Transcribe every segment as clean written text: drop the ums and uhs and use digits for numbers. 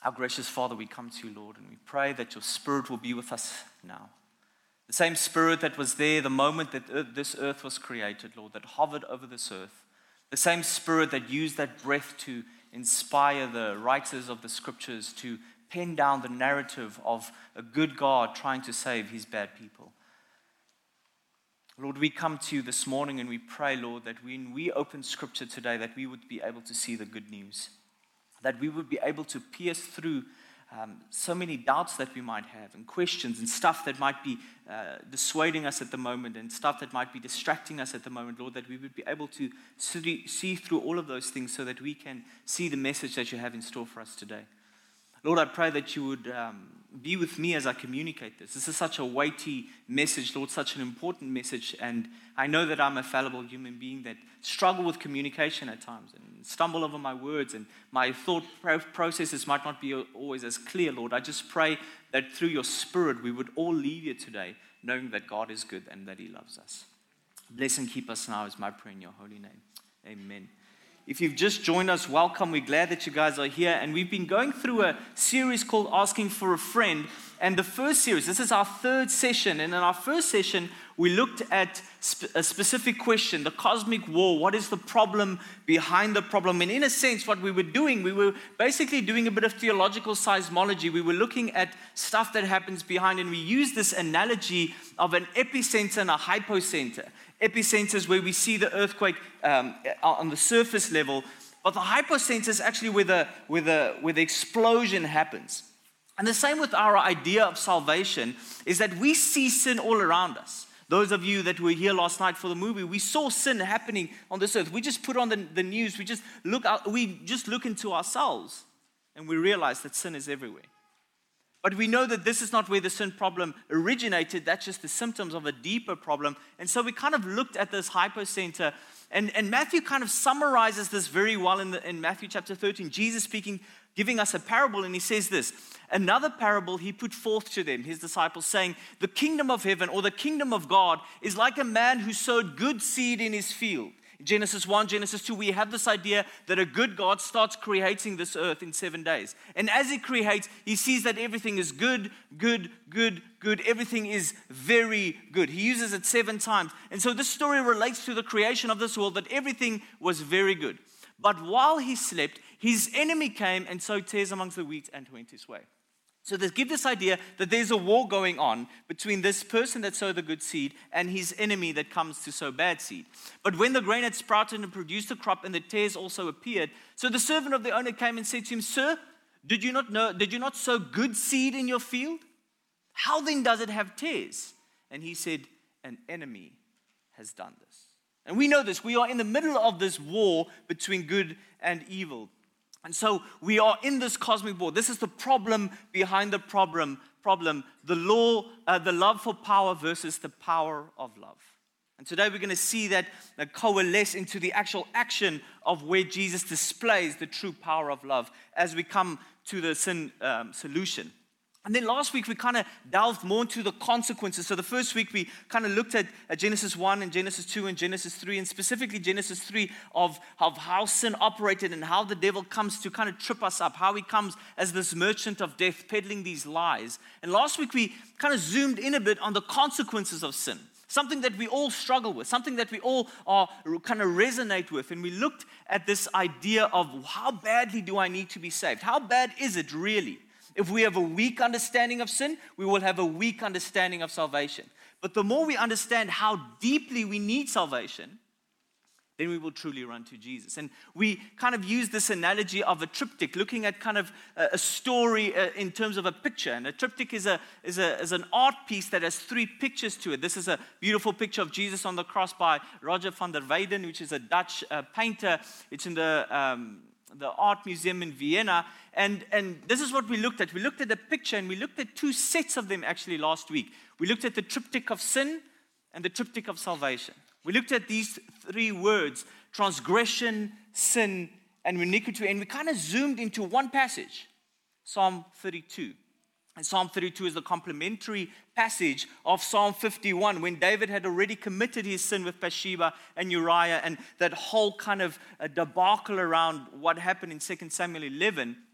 Our gracious Father, we come to you, Lord, and we pray that your Spirit will be with us now. The same Spirit that was there the moment that this earth was created, Lord, that hovered over this earth. The same Spirit that used that breath to inspire the writers of the Scriptures to pen down the narrative of a good God trying to save his bad people. Lord, we come to you this morning and we pray, Lord, that when we open Scripture today, that we would be able to see the good news. That we would be able to pierce through so many doubts that we might have and questions and stuff that might be dissuading us at the moment and stuff that might be distracting us at the moment, Lord, that we would be able to see through all of those things so that we can see the message that you have in store for us today. Lord, I pray that you would be with me as I communicate this. This is such a weighty message, Lord, such an important message, and I know that I'm a fallible human being that struggle with communication at times and stumble over my words, and my thought processes might not be always as clear, Lord. I just pray that through your Spirit we would all leave here today knowing that God is good and that he loves us. Bless and keep us now is my prayer in your holy name. Amen. If you've just joined us, welcome. We're glad that you guys are here. And we've been going through a series called Asking for a Friend. And the first series, this is our third session. And in our first session, we looked at a specific question, the cosmic war. What is the problem behind the problem? And in a sense, what we were doing, we were basically doing a bit of theological seismology. We were looking at stuff that happens behind. And we used this analogy of an epicenter and a hypocenter. Epicenter is where we see the earthquake on the surface level, but the hypocenter is actually where the explosion happens. And the same with our idea of salvation is that we see sin all around us. Those of you that were here last night for the movie, we saw sin happening on this earth. We just put on the news, we just look into ourselves and we realize that sin is everywhere. But we know that this is not where the sin problem originated. That's just the symptoms of a deeper problem. And so we kind of looked at this hypocenter. And Matthew kind of summarizes this very well in Matthew chapter 13. Jesus speaking, giving us a parable. And he says this, another parable he put forth to them, his disciples, saying, the kingdom of heaven or the kingdom of God is like a man who sowed good seed in his field. Genesis 1, Genesis 2, we have this idea that a good God starts creating this earth in 7 days. And as he creates, he sees that everything is good, good, good, good. Everything is very good. He uses it 7 times. And so this story relates to the creation of this world, that everything was very good. But while he slept, his enemy came and sowed tares amongst the wheat and went his way. So they give this idea that there's a war going on between this person that sowed the good seed and his enemy that comes to sow bad seed. But when the grain had sprouted and produced a crop and the tares also appeared, so the servant of the owner came and said to him, Sir, did you not sow good seed in your field? How then does it have tares? And he said, an enemy has done this. And we know this. We are in the middle of this war between good and evil. And so we are in this cosmic war. This is the problem behind the problem. The love for power versus the power of love. And today we're going to see that coalesce into the actual action of where Jesus displays the true power of love as we come to the sin solution. And then last week we kind of delved more into the consequences. So the first week we kind of looked at Genesis 1 and Genesis 2 and Genesis 3, and specifically Genesis 3 of how sin operated and how the devil comes to kind of trip us up, how he comes as this merchant of death peddling these lies. And last week we kind of zoomed in a bit on the consequences of sin, something that we all struggle with, something that we all kind of resonate with. And we looked at this idea of how badly do I need to be saved? How bad is it really? If we have a weak understanding of sin, we will have a weak understanding of salvation. But the more we understand how deeply we need salvation, then we will truly run to Jesus. And we kind of use this analogy of a triptych, looking at kind of a story in terms of a picture. And a triptych is an art piece that has 3 pictures to it. This is a beautiful picture of Jesus on the cross by Roger van der Weyden, which is a Dutch painter. It's in the Art Museum in Vienna. And this is what we looked at. We looked at a picture, and we looked at 2 sets of them actually last week. We looked at the triptych of sin and the triptych of salvation. We looked at these 3 words, transgression, sin, and iniquity, and we kind of zoomed into one passage, Psalm 32. And Psalm 32 is the complementary passage of Psalm 51, when David had already committed his sin with Bathsheba and Uriah, and that whole kind of debacle around what happened in 2 Samuel 11.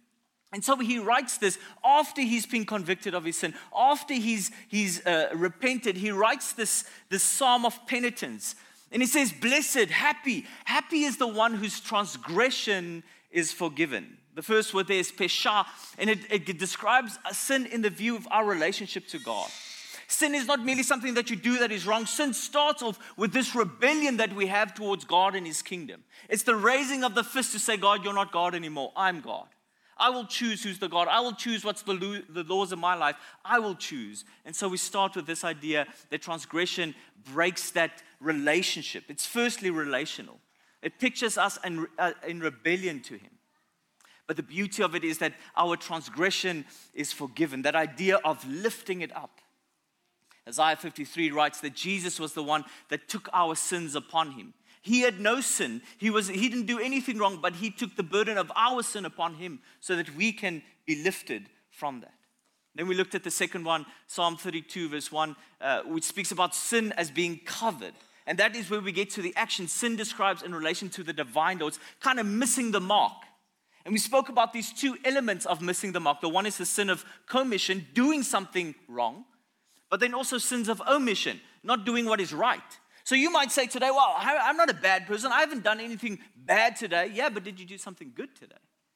And so he writes this after he's been convicted of his sin, after he's repented. He writes this psalm of penitence. And he says, blessed, happy is the one whose transgression is forgiven. The first word there is pesha, and it describes a sin in the view of our relationship to God. Sin is not merely something that you do that is wrong. Sin starts off with this rebellion that we have towards God and His kingdom. It's the raising of the fist to say, God, you're not God anymore. I'm God. I will choose who's the God. I will choose what's the laws of my life. I will choose. And so we start with this idea that transgression breaks that relationship. It's firstly relational. It pictures us in rebellion to Him. But the beauty of it is that our transgression is forgiven. That idea of lifting it up. Isaiah 53 writes that Jesus was the one that took our sins upon Him. He had no sin. He didn't do anything wrong, but He took the burden of our sin upon Him so that we can be lifted from that. Then we looked at the second one, Psalm 32 verse 1, which speaks about sin as being covered. And that is where we get to the action sin describes in relation to the divine, though it's kind of missing the mark. And we spoke about these two elements of missing the mark. The one is the sin of commission, doing something wrong, but then also sins of omission, not doing what is right. So you might say today, well, I'm not a bad person. I haven't done anything bad today. Yeah, but did you do something good today?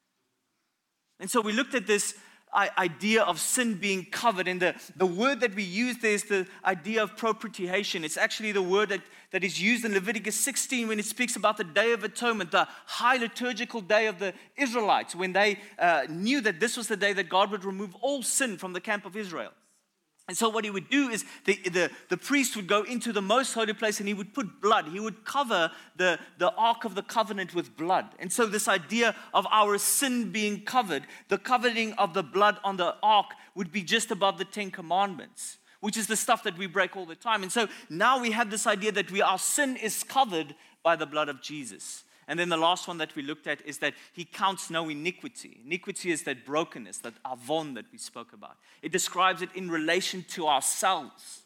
And so we looked at this idea of sin being covered. And the word that we use there is the idea of propitiation. It's actually the word that is used in Leviticus 16 when it speaks about the Day of Atonement, the high liturgical day of the Israelites, when they knew that this was the day that God would remove all sin from the camp of Israel. And so what he would do is the priest would go into the most holy place and he would put blood. He would cover the Ark of the Covenant with blood. And so this idea of our sin being covered, the covering of the blood on the Ark would be just above the 10 Commandments, which is the stuff that we break all the time. And so now we have this idea that our sin is covered by the blood of Jesus. And then the last one that we looked at is that He counts no iniquity. Iniquity is that brokenness, that avon that we spoke about. It describes it in relation to ourselves.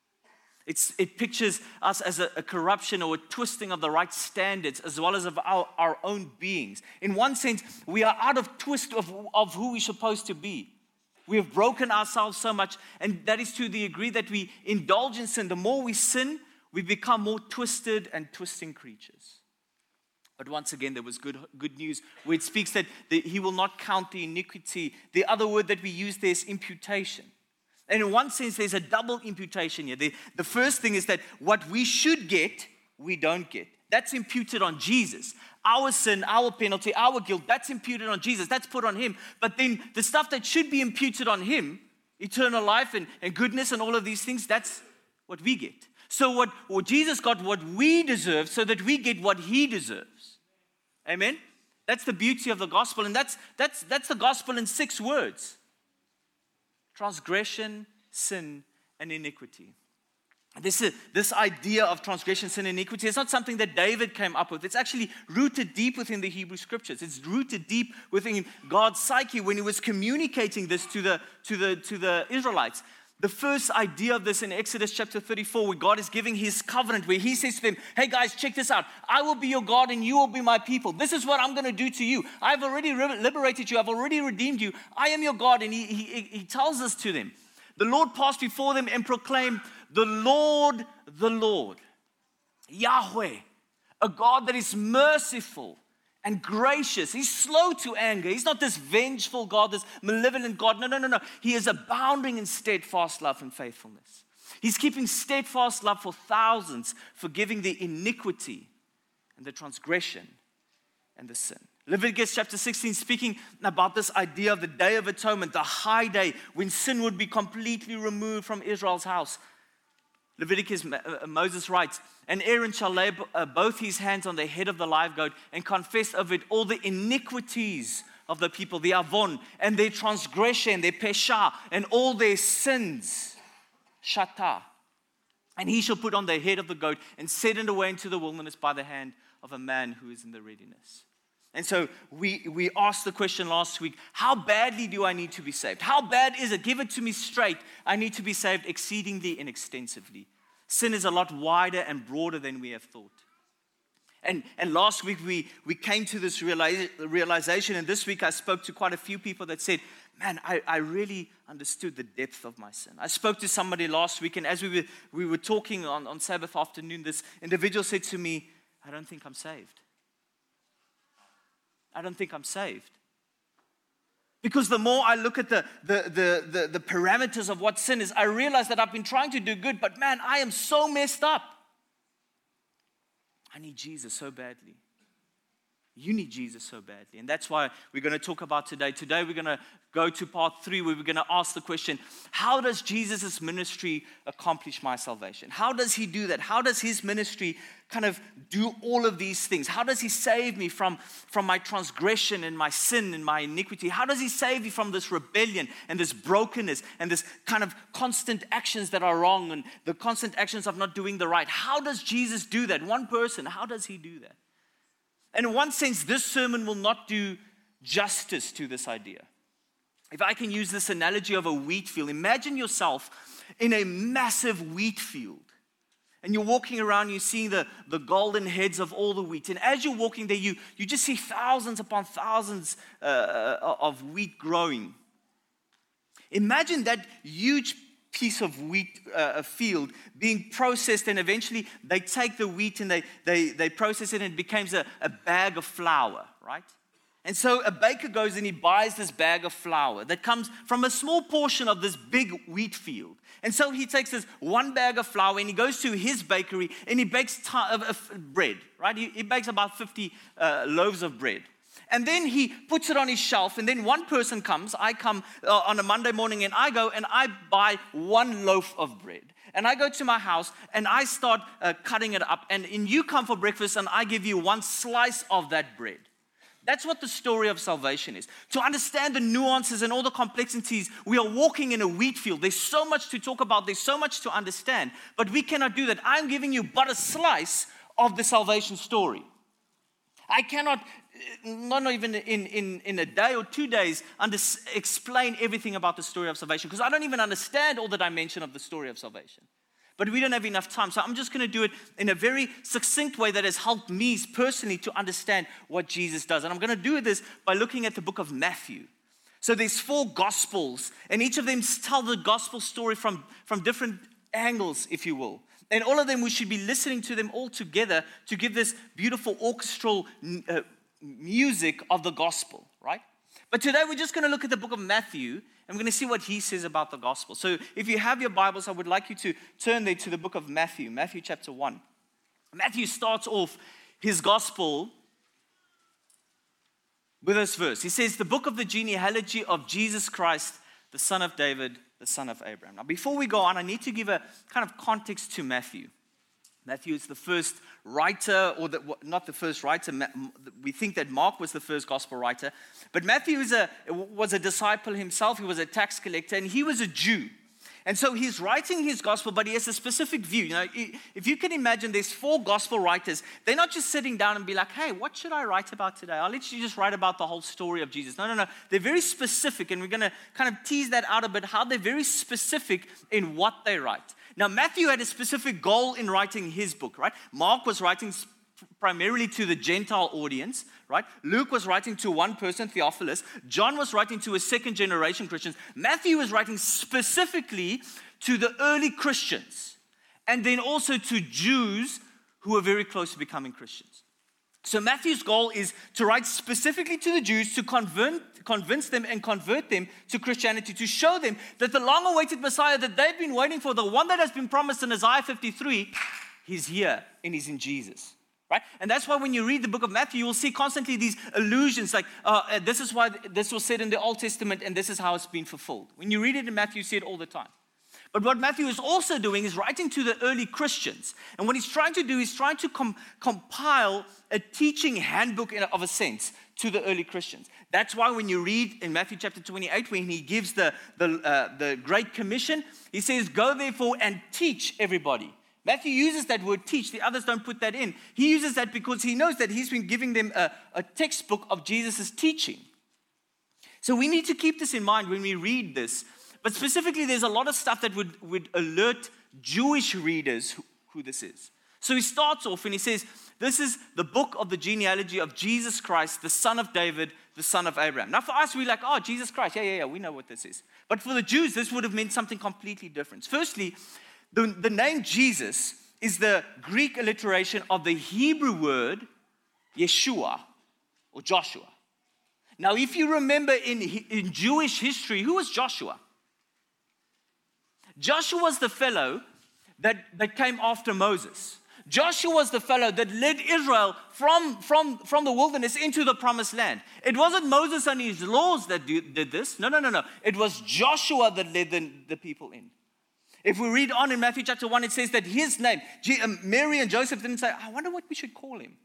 It pictures us as a corruption or a twisting of the right standards as well as of our own beings. In one sense, we are out of twist of who we're supposed to be. We have broken ourselves so much, and that is to the degree that we indulge in sin. The more we sin, we become more twisted and twisting creatures. But once again, there was good news where it speaks that He will not count the iniquity. The other word that we use there is imputation. And in one sense, there's a double imputation here. The first thing is that what we should get, we don't get. That's imputed on Jesus. Our sin, our penalty, our guilt, that's imputed on Jesus. That's put on Him. But then the stuff that should be imputed on Him, eternal life and goodness and all of these things, that's what we get. So what Jesus got what we deserve so that we get what He deserves. Amen? That's the beauty of the gospel. And that's the gospel in 6 words. Transgression, sin, and iniquity. This idea of transgression, sin, and iniquity is not something that David came up with. It's actually rooted deep within the Hebrew Scriptures. It's rooted deep within God's psyche when He was communicating this to the Israelites. The first idea of this in Exodus chapter 34, where God is giving His covenant, where He says to them, hey guys, check this out. I will be your God and you will be my people. This is what I'm going to do to you. I've already liberated you. I've already redeemed you. I am your God. And he tells us to them. The Lord passed before them and proclaimed, the Lord, Yahweh, a God that is merciful and gracious. He's slow to anger. He's not this vengeful God, this malevolent God. No. He is abounding in steadfast love and faithfulness. He's keeping steadfast love for thousands, forgiving the iniquity and the transgression and the sin. Leviticus chapter 16 speaking about this idea of the Day of Atonement, the high day when sin would be completely removed from Israel's house. Leviticus, Moses writes, and Aaron shall lay both his hands on the head of the live goat and confess of it all the iniquities of the people, the avon, and their transgression, their pesha, and all their sins, shata. And he shall put on the head of the goat and set it away into the wilderness by the hand of a man who is in the readiness. And so we asked the question last week, how badly do I need to be saved? How bad is it? Give it to me straight. I need to be saved exceedingly and extensively. Sin is a lot wider and broader than we have thought. And last week we came to this realization, and this week I spoke to quite a few people that said, man, I really understood the depth of my sin. I spoke to somebody last week, and as we were talking on Sabbath afternoon, this individual said to me, I don't think I'm saved. I don't think I'm saved. Because the more I look at the parameters of what sin is, I realize that I've been trying to do good, but man, I am so messed up. I need Jesus so badly. You need Jesus so badly. And that's why we're going to talk about today. Today we're going to go to part 3 where we're going to ask the question, how does Jesus' ministry accomplish my salvation? How does he do that? How does his ministry kind of do all of these things? How does he save me from my transgression and my sin and my iniquity? How does he save me from this rebellion and this brokenness and this kind of constant actions that are wrong and the constant actions of not doing the right? How does Jesus do that? One person, how does he do that? And in one sense, this sermon will not do justice to this idea. If I can use this analogy of a wheat field, imagine yourself in a massive wheat field. And you're walking around, you're seeing the golden heads of all the wheat. And as you're walking there, you just see thousands upon thousands of wheat growing. Imagine that huge piece of wheat field being processed, and eventually they take the wheat and they process it and it becomes a bag of flour, right? And so a baker goes and he buys this bag of flour that comes from a small portion of this big wheat field. And so he takes this one bag of flour and he goes to his bakery and he bakes bread, right? He bakes about 50 loaves of bread. And then he puts it on his shelf, and then one person comes. I come on a Monday morning, and I go and I buy one loaf of bread. And I go to my house, and I start cutting it up. And you come for breakfast, and I give you one slice of that bread. That's what the story of salvation is. To understand the nuances and all the complexities, we are walking in a wheat field. There's so much to talk about. There's so much to understand. But we cannot do that. I'm giving you but a slice of the salvation story. I cannot, not even in a day or 2 days, explain everything about the story of salvation, because I don't even understand all the dimension of the story of salvation. But we don't have enough time, so I'm just going to do it in a very succinct way that has helped me personally to understand what Jesus does. And I'm going to do this by looking at the book of Matthew. So there's 4 gospels, and each of them tell the gospel story from different angles, if you will. And all of them, we should be listening to them all together to give this beautiful orchestral music of the gospel, right? But today we're just going to look at the book of Matthew, and we're going to see what he says about the gospel. So if you have your Bibles, I would like you to turn there to the book of Matthew, Matthew chapter 1. Matthew starts off his gospel with this verse. He says, the book of the genealogy of Jesus Christ, the son of David, the son of Abraham. Now, before we go on, I need to give a kind of context to Matthew. Matthew is the first writer, or not the first writer. We think that Mark was the first gospel writer. But Matthew was a disciple himself. He was a tax collector, and he was a Jew. And so he's writing his gospel, but he has a specific view. You know, if you can imagine, there's 4 gospel writers. They're not just sitting down and be like, hey, what should I write about today? I'll let you just write about the whole story of Jesus. No. They're very specific, and we're going to kind of tease that out a bit, how they're very specific in what they write. Now, Matthew had a specific goal in writing his book, right? Mark was writing primarily to the Gentile audience, right? Luke was writing to one person, Theophilus. John was writing to a second-generation Christians. Matthew was writing specifically to the early Christians, and then also to Jews who were very close to becoming Christians. So Matthew's goal is to write specifically to the Jews, to convince them and convert them to Christianity, to show them that the long-awaited Messiah that they've been waiting for, the one that has been promised in Isaiah 53, he's here and he's in Jesus. Right? And that's why when you read the book of Matthew, you will see constantly these allusions like, this is why this was said in the Old Testament and this is how it's been fulfilled. When you read it in Matthew, you see it all the time. But what Matthew is also doing is writing to the early Christians. And what he's trying to do is trying to compile a teaching handbook of a sense to the early Christians. That's why when you read in Matthew chapter 28, when he gives the Great Commission, he says, go therefore and teach everybody. Matthew uses that word teach. The others don't put that in. He uses that because he knows that he's been giving them a textbook of Jesus' teaching. So we need to keep this in mind when we read this. But specifically, there's a lot of stuff that would alert Jewish readers who this is. So he starts off and he says, this is the book of the genealogy of Jesus Christ, the son of David, the son of Abraham. Now for us, we're like, oh, Jesus Christ, yeah, we know what this is. But for the Jews, this would have meant something completely different. Firstly, the name Jesus is the Greek alliteration of the Hebrew word Yeshua or Joshua. Now, if you remember in Jewish history, who was Joshua? Joshua was the fellow that came after Moses. Joshua was the fellow that led Israel from the wilderness into the promised land. It wasn't Moses and his laws that did this. No. It was Joshua that led the people in. If we read on in Matthew chapter 1, it says that his name, Mary and Joseph didn't say, I wonder what we should call him.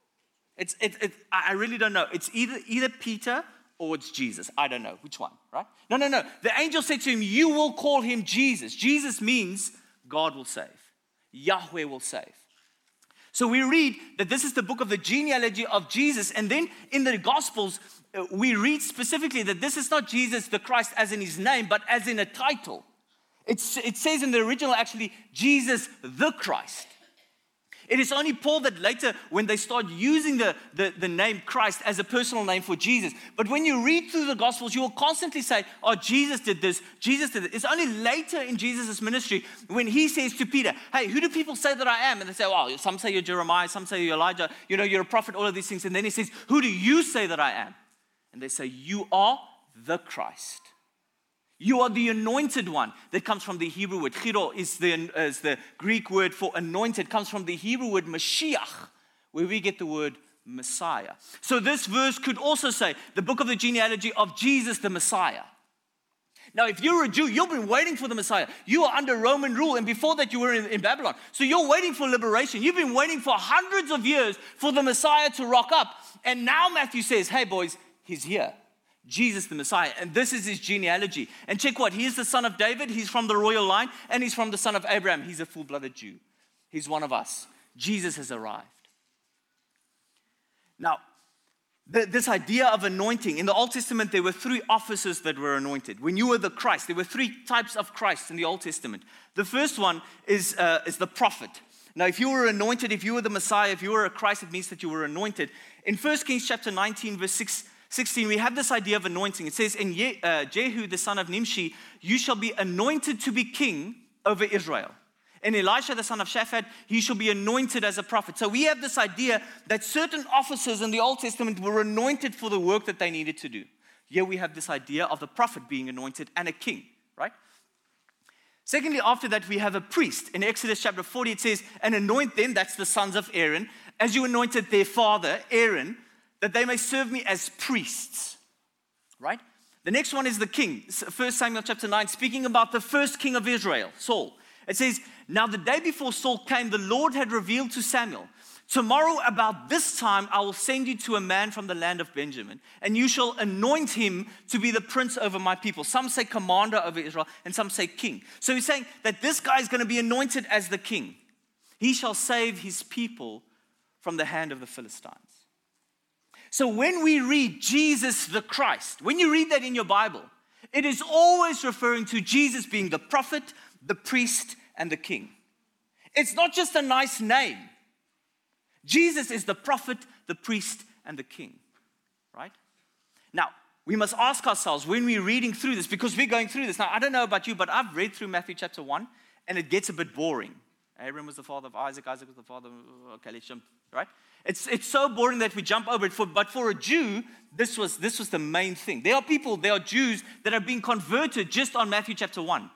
I really don't know. It's either Peter or it's Jesus. I don't know which one, right? No. The angel said to him, you will call him Jesus. Jesus means God will save. Yahweh will save. So we read that this is the book of the genealogy of Jesus. And then in the Gospels, we read specifically that this is not Jesus the Christ as in his name, but as in a title. It says in the original actually, Jesus the Christ. It is only Paul that later, when they start using the name Christ as a personal name for Jesus. But when you read through the Gospels, you will constantly say, oh, Jesus did this, Jesus did it. It's only later in Jesus' ministry when he says to Peter, hey, who do people say that I am? And they say, well, some say you're Jeremiah, some say you're Elijah, you're a prophet, all of these things. And then he says, who do you say that I am? And they say, you are the Christ. You are the anointed one. That comes from the Hebrew word. Chiro is the Greek word for anointed. It comes from the Hebrew word Mashiach, where we get the word Messiah. So this verse could also say the book of the genealogy of Jesus the Messiah. Now, if you're a Jew, you've been waiting for the Messiah. You are under Roman rule, and before that you were in Babylon. So you're waiting for liberation. You've been waiting for hundreds of years for the Messiah to rock up. And now Matthew says, hey boys, he's here. Jesus the Messiah, and this is his genealogy. And check what, he is the son of David, he's from the royal line, and he's from the son of Abraham. He's a full-blooded Jew. He's one of us. Jesus has arrived. Now, this idea of anointing, in the Old Testament, there were 3 offices that were anointed. When you were the Christ, there were 3 types of Christ in the Old Testament. The first one is the prophet. Now, if you were anointed, if you were the Messiah, if you were a Christ, it means that you were anointed. In 1 Kings chapter 19, verse 16, we have this idea of anointing. It says, in Jehu, the son of Nimshi, you shall be anointed to be king over Israel. And Elisha, the son of Shaphat, he shall be anointed as a prophet. So we have this idea that certain officers in the Old Testament were anointed for the work that they needed to do. Here we have this idea of the prophet being anointed and a king, right? Secondly, after that, we have a priest. In Exodus chapter 40, it says, and anoint them, that's the sons of Aaron, as you anointed their father, Aaron, that they may serve me as priests, right? The next one is the king. 1 Samuel chapter 9, speaking about the first king of Israel, Saul. It says, now the day before Saul came, the Lord had revealed to Samuel, tomorrow about this time I will send you to a man from the land of Benjamin, and you shall anoint him to be the prince over my people. Some say commander over Israel, and some say king. So he's saying that this guy is going to be anointed as the king. He shall save his people from the hand of the Philistines. So when we read Jesus the Christ, when you read that in your Bible, it is always referring to Jesus being the prophet, the priest, and the king. It's not just a nice name. Jesus is the prophet, the priest, and the king, right? Now, we must ask ourselves when we're reading through this, because we're going through this. Now, I don't know about you, but I've read through Matthew chapter 1, and it gets a bit boring. Abraham was the father of Isaac, Isaac was the father of, okay, let's jump, right? It's so boring that we jump over it. But for a Jew, this was the main thing. There are Jews that are being converted just on Matthew chapter 1.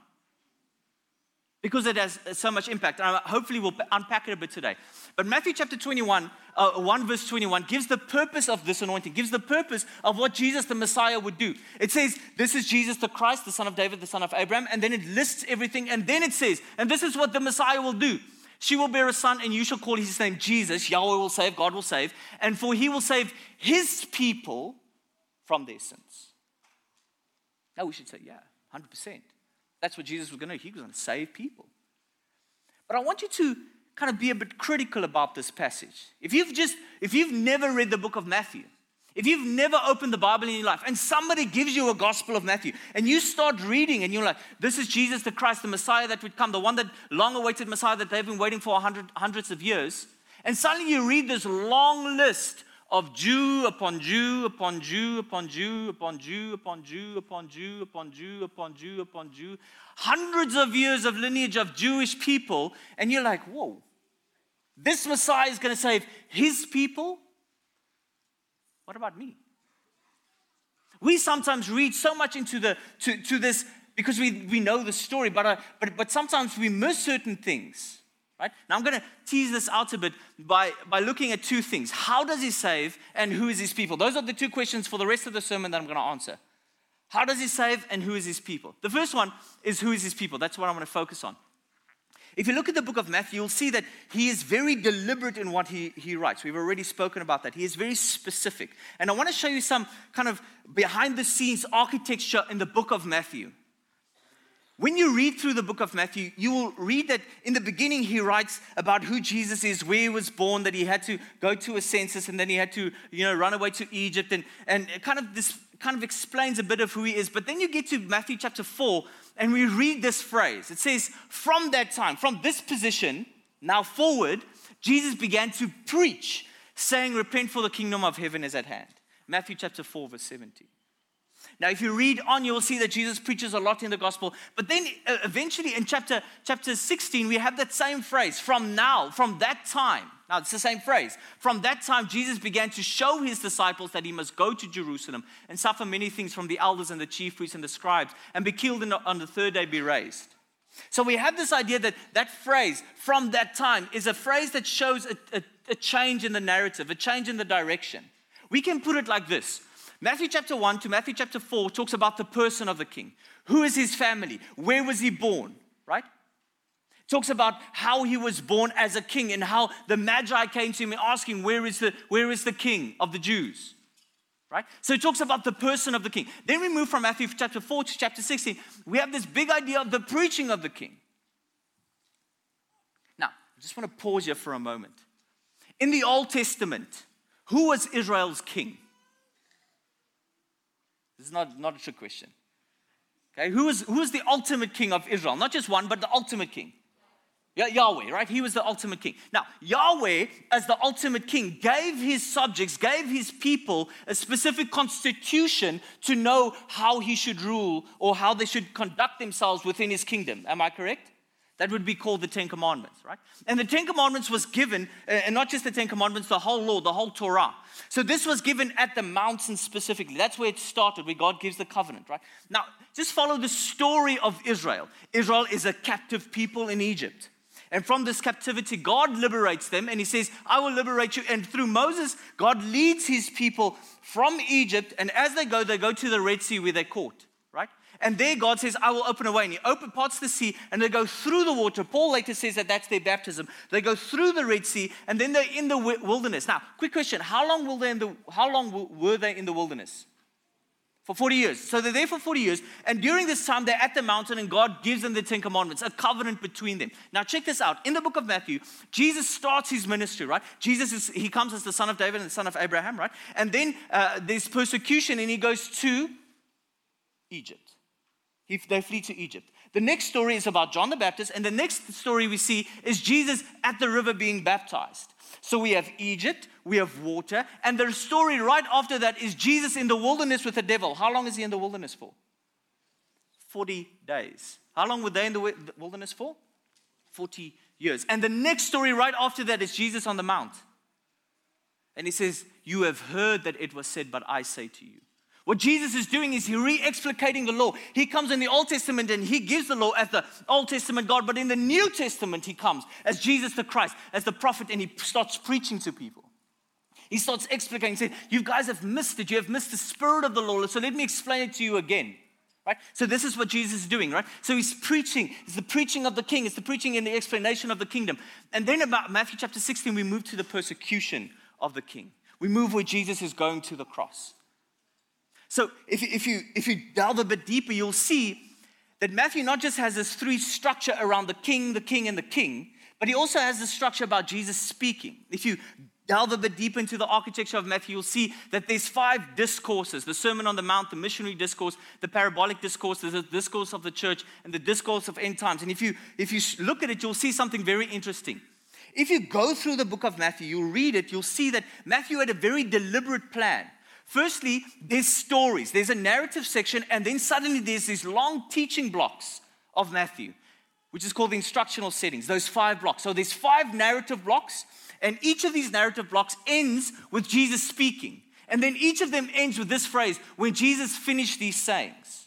Because it has so much impact. And hopefully we'll unpack it a bit today. But Matthew chapter 21, 1 verse 21, gives the purpose of this anointing, gives the purpose of what Jesus the Messiah would do. It says, this is Jesus the Christ, the son of David, the son of Abraham. And then it lists everything. And then it says, and this is what the Messiah will do. She will bear a son, and you shall call his name Jesus. Yahweh will save, God will save. And for he will save his people from their sins. Now we should say, yeah, 100%. That's what Jesus was going to do. He was going to save people. But I want you to kind of be a bit critical about this passage. If you've never read the book of Matthew, If you've never opened the Bible in your life and somebody gives you a Gospel of Matthew and you start reading and you're like, this is Jesus the Christ, the Messiah that would come, the one that long-awaited Messiah that they've been waiting for hundreds of years. And suddenly you read this long list of Jew upon Jew upon Jew upon Jew upon Jew upon Jew upon Jew upon Jew upon Jew upon Jew, hundreds of years of lineage of Jewish people, and you're like, whoa, this Messiah is going to save his people? What about me? We sometimes read so much into to this because we know the story, but sometimes we miss certain things. Right? Now I'm going to tease this out a bit by looking at two things. How does he save and who is his people? Those are the two questions for the rest of the sermon that I'm going to answer. How does he save and who is his people? The first one is who is his people. That's what I'm going to focus on. If you look at the book of Matthew, you'll see that he is very deliberate in what he writes. We've already spoken about that. He is very specific. And I want to show you some kind of behind the scenes architecture in the book of Matthew. When you read through the book of Matthew, you will read that in the beginning he writes about who Jesus is, where he was born, that he had to go to a census, and then he had to, run away to Egypt, and this kind of explains a bit of who he is. But then you get to Matthew chapter 4, and we read this phrase. It says, from that time, from this position, now forward, Jesus began to preach, saying, repent, for the kingdom of heaven is at hand. Matthew chapter 4, verse 17. Now, if you read on, you'll see that Jesus preaches a lot in the gospel. But then eventually in chapter 16, we have that same phrase, from that time. Now, it's the same phrase. From that time, Jesus began to show his disciples that he must go to Jerusalem and suffer many things from the elders and the chief priests and the scribes and be killed and on the third day be raised. So we have this idea that phrase, from that time, is a phrase that shows a change in the narrative, a change in the direction. We can put it like this. Matthew chapter 1 to Matthew chapter 4 talks about the person of the king. Who is his family? Where was he born? Right? Talks about how he was born as a king and how the Magi came to him asking, where is the king of the Jews? Right? So it talks about the person of the king. Then we move from Matthew chapter 4 to chapter 16. We have this big idea of the preaching of the king. Now, I just want to pause here for a moment. In the Old Testament, who was Israel's king? This is not a trick question. Okay, who is the ultimate king of Israel? Not just one, but the ultimate king. Yeah, Yahweh, right? He was the ultimate king. Now, Yahweh, as the ultimate king, gave his subjects, gave his people a specific constitution to know how he should rule or how they should conduct themselves within his kingdom. Am I correct? That would be called the Ten Commandments, right? And the Ten Commandments was given, and not just the Ten Commandments, the whole law, the whole Torah. So this was given at the mountain specifically. That's where it started, where God gives the covenant, right? Now, just follow the story of Israel. Israel is a captive people in Egypt. And from this captivity, God liberates them, and he says, I will liberate you. And through Moses, God leads his people from Egypt, and as they go to the Red Sea where they're caught, right? And there God says, I will open a way. And he parts the sea and they go through the water. Paul later says that that's their baptism. They go through the Red Sea and then they're in the wilderness. Now, quick question. How long were they in the wilderness? For 40 years. So they're there for 40 years. And during this time, they're at the mountain and God gives them the Ten Commandments, a covenant between them. Now, check this out. In the book of Matthew, Jesus starts his ministry, right? He comes as the son of David and the son of Abraham, right? And then there's persecution and he goes to Egypt. They flee to Egypt. The next story is about John the Baptist, and the next story we see is Jesus at the river being baptized. So we have Egypt, we have water, and the story right after that is Jesus in the wilderness with the devil. How long is he in the wilderness for? 40 days. How long were they in the wilderness for? 40 years. And the next story right after that is Jesus on the mount. And he says, you have heard that it was said, but I say to you. What Jesus is doing is he re-explicating the law. He comes in the Old Testament and he gives the law as the Old Testament God. But in the New Testament, he comes as Jesus the Christ, as the prophet, and he starts preaching to people. He starts explicating, saying, you guys have missed it. You have missed the spirit of the law. So let me explain it to you again. Right? So this is what Jesus is doing, right? So he's preaching. It's the preaching of the king. It's the preaching and the explanation of the kingdom. And then about Matthew chapter 16, we move to the persecution of the king. We move where Jesus is going to the cross. So if you delve a bit deeper, you'll see that Matthew not just has this three structure around the king, and the king, but he also has this structure about Jesus speaking. If you delve a bit deeper into the architecture of Matthew, you'll see that there's 5 discourses: the Sermon on the Mount, the missionary discourse, the parabolic discourse, the discourse of the church, and the discourse of end times. And if you look at it, you'll see something very interesting. If you go through the book of Matthew, you'll read it, you'll see that Matthew had a very deliberate plan. Firstly, there's stories. There's a narrative section, and then suddenly there's these long teaching blocks of Matthew, which is called the instructional settings, those 5 blocks. So there's 5 narrative blocks, and each of these narrative blocks ends with Jesus speaking. And then each of them ends with this phrase, when Jesus finished these sayings.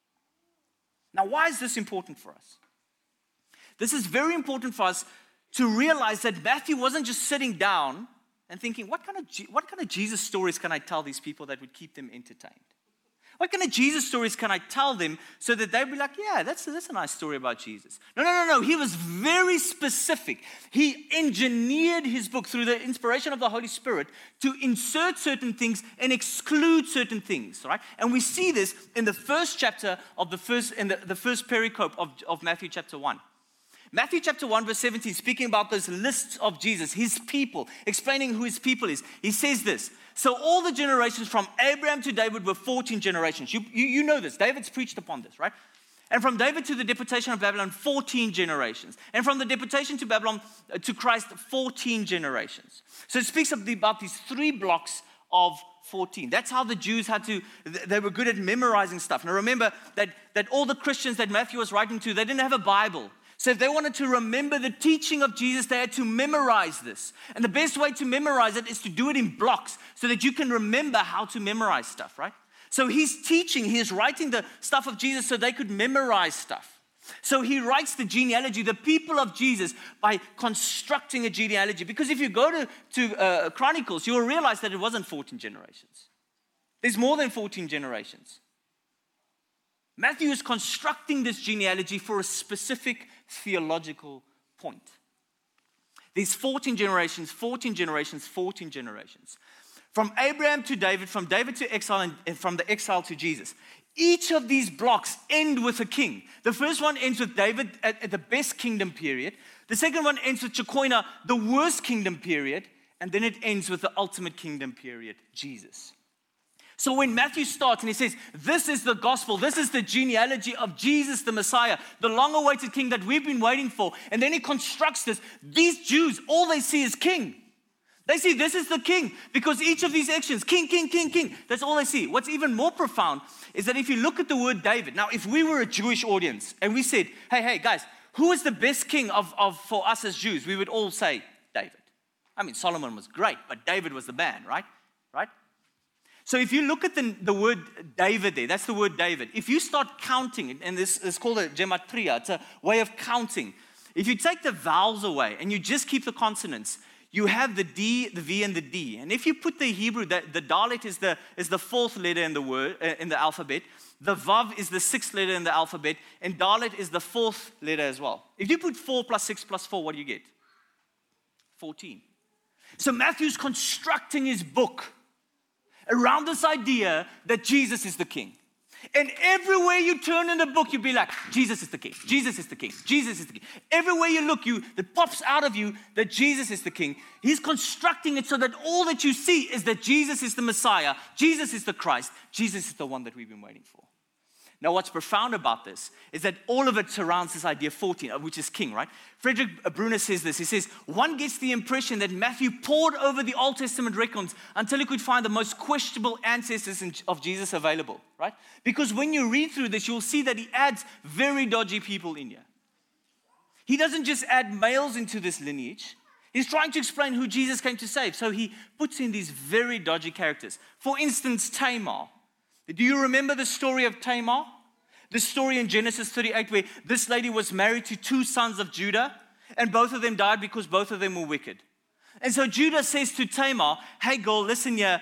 Now, why is this important for us? This is very important for us to realize that Matthew wasn't just sitting down and thinking, what kind of Jesus stories can I tell these people that would keep them entertained? What kind of Jesus stories can I tell them so that they'd be like, yeah, that's a nice story about Jesus? No. He was very specific. He engineered his book through the inspiration of the Holy Spirit to insert certain things and exclude certain things, right? And we see this in the first chapter of the first pericope of Matthew chapter 1. Matthew chapter 1, verse 17, speaking about those lists of Jesus, his people, explaining who his people is. He says this: so all the generations from Abraham to David were 14 generations. You know this. David's preached upon this, right? And from David to the deportation of Babylon, 14 generations. And from the deportation to Babylon to Christ, 14 generations. So it speaks about these 3 blocks of 14. That's how the Jews they were good at memorizing stuff. Now remember that all the Christians that Matthew was writing to, they didn't have a Bible. So if they wanted to remember the teaching of Jesus, they had to memorize this. And the best way to memorize it is to do it in blocks so that you can remember how to memorize stuff, right? So he's teaching, he's writing the stuff of Jesus so they could memorize stuff. So he writes the genealogy, the people of Jesus, by constructing a genealogy. Because if you go to Chronicles, you'll realize that it wasn't 14 generations. There's more than 14 generations. Matthew is constructing this genealogy for a specific theological point. There's 14 generations, 14 generations, 14 generations. From Abraham to David, from David to exile, and from the exile to Jesus. Each of these blocks end with a king. The first one ends with David at the best kingdom period. The second one ends with Jehoiakim, the worst kingdom period. And then it ends with the ultimate kingdom period, Jesus. So when Matthew starts and he says, this is the gospel, this is the genealogy of Jesus the Messiah, the long-awaited king that we've been waiting for, and then he constructs this, these Jews, all they see is king. They see this is the king, because each of these actions, king, king, king, king, that's all they see. What's even more profound is that if you look at the word David, now if we were a Jewish audience and we said, hey guys, who is the best king for us as Jews? We would all say David. I mean, Solomon was great, but David was the man, right? So if you look at the word David there, that's the word David. If you start counting, and this is called a gematria, it's a way of counting. If you take the vowels away and you just keep the consonants, you have the D, the V, and the D. And if you put the Hebrew, the Dalet is the 4th letter in the word in the alphabet. The Vav is the 6th letter in the alphabet, and Dalet is the 4th letter as well. If you put 4 plus 6 plus 4, what do you get? 14. So Matthew's constructing his book around this idea that Jesus is the king. And everywhere you turn in the book, you'll be like, Jesus is the king, Jesus is the king, Jesus is the king. Everywhere you look, it pops out of you that Jesus is the king. He's constructing it so that all that you see is that Jesus is the Messiah, Jesus is the Christ, Jesus is the one that we've been waiting for. Now, what's profound about this is that all of it surrounds this idea of 14, which is king, right? Frederick Bruner says this. He says, one gets the impression that Matthew pored over the Old Testament records until he could find the most questionable ancestors of Jesus available, right? Because when you read through this, you'll see that he adds very dodgy people in here. He doesn't just add males into this lineage. He's trying to explain who Jesus came to save. So he puts in these very dodgy characters. For instance, Tamar. Do you remember the story of Tamar? The story in Genesis 38 where this lady was married to 2 sons of Judah and both of them died because both of them were wicked. And so Judah says to Tamar, hey girl, listen here,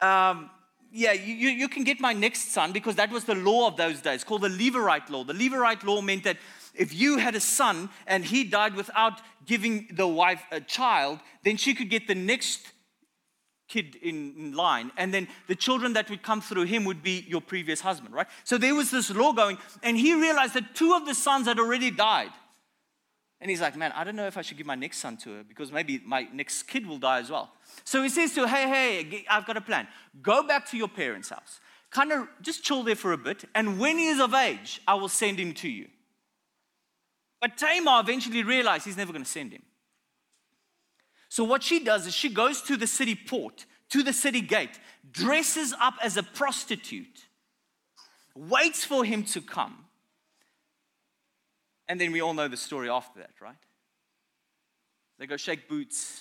you can get my next son, because that was the law of those days called the Levirate law. The Levirate law meant that if you had a son and he died without giving the wife a child, then she could get the next kid in line, and then the children that would come through him would be your previous husband, right? So there was this law going, and he realized that 2 of the sons had already died. And he's like, man, I don't know if I should give my next son to her because maybe my next kid will die as well. So he says to her, hey, I've got a plan. Go back to your parents' house. Kind of just chill there for a bit. And when he is of age, I will send him to you. But Tamar eventually realized he's never going to send him. So what she does is she goes to the city port, to the city gate, dresses up as a prostitute, waits for him to come. And then we all know the story after that, right? They go shake boots.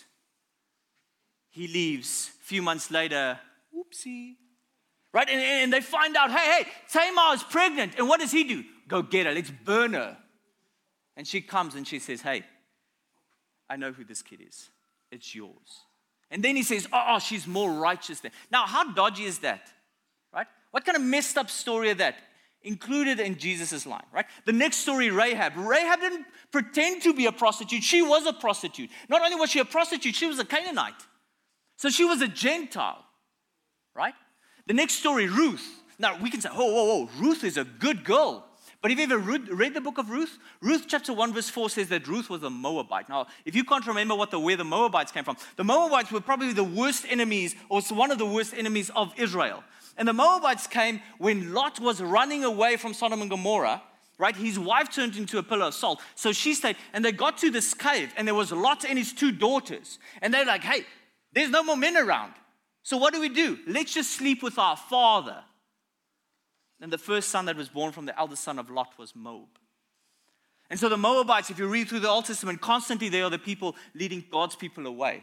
He leaves. A few months later, whoopsie. Right? And they find out, hey, Tamar is pregnant. And what does he do? Go get her. Let's burn her. And she comes and she says, hey, I know who this kid is. It's yours. And then he says, she's more righteous than. Now, how dodgy is that? Right? What kind of messed up story is that? Included in Jesus' line, right? The next story, Rahab. Rahab didn't pretend to be a prostitute. She was a prostitute. Not only was she a prostitute, she was a Canaanite. So she was a Gentile, right? The next story, Ruth. Now, we can say, whoa, Ruth is a good girl. But have you ever read the book of Ruth? Ruth chapter 1 verse 4 says that Ruth was a Moabite. Now, if you can't remember where the Moabites came from, the Moabites were probably the worst enemies, or one of the worst enemies of Israel. And the Moabites came when Lot was running away from Sodom and Gomorrah, right? His wife turned into a pillar of salt. So she stayed, and they got to this cave, and there was Lot and his 2 daughters. And they're like, hey, there's no more men around. So what do? Let's just sleep with our father. And the first son that was born from the eldest son of Lot was Moab. And so the Moabites, if you read through the Old Testament, constantly they are the people leading God's people away.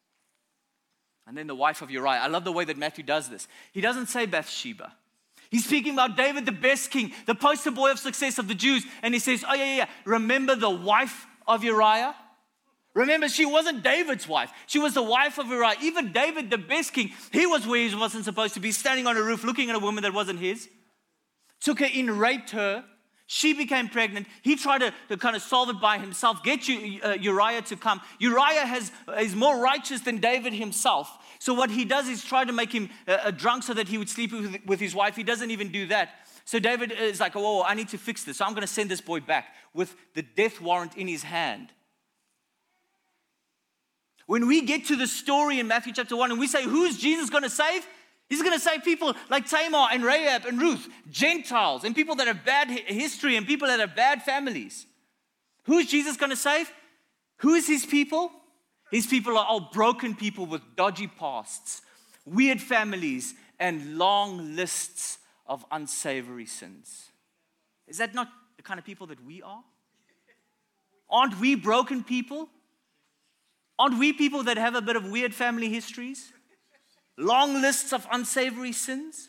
And then the wife of Uriah. I love the way that Matthew does this. He doesn't say Bathsheba. He's speaking about David, the best king, the poster boy of success of the Jews. And he says, remember the wife of Uriah? Remember, she wasn't David's wife. She was the wife of Uriah. Even David, the best king, he was where he wasn't supposed to be, standing on a roof looking at a woman that wasn't his. Took her in, raped her. She became pregnant. He tried to kind of solve it by himself, get Uriah to come. Uriah is more righteous than David himself. So what he does is try to make him a drunk so that he would sleep with his wife. He doesn't even do that. So David is like, I need to fix this. So I'm going to send this boy back with the death warrant in his hand. When we get to the story in Matthew chapter 1 and we say, who's Jesus going to save? He's going to save people like Tamar and Rahab and Ruth, Gentiles, and people that have bad history and people that have bad families. Who is Jesus going to save? Who is his people? His people are all broken people with dodgy pasts, weird families, and long lists of unsavory sins. Is that not the kind of people that we are? Aren't we broken people? Aren't we people that have a bit of weird family histories? Long lists of unsavory sins?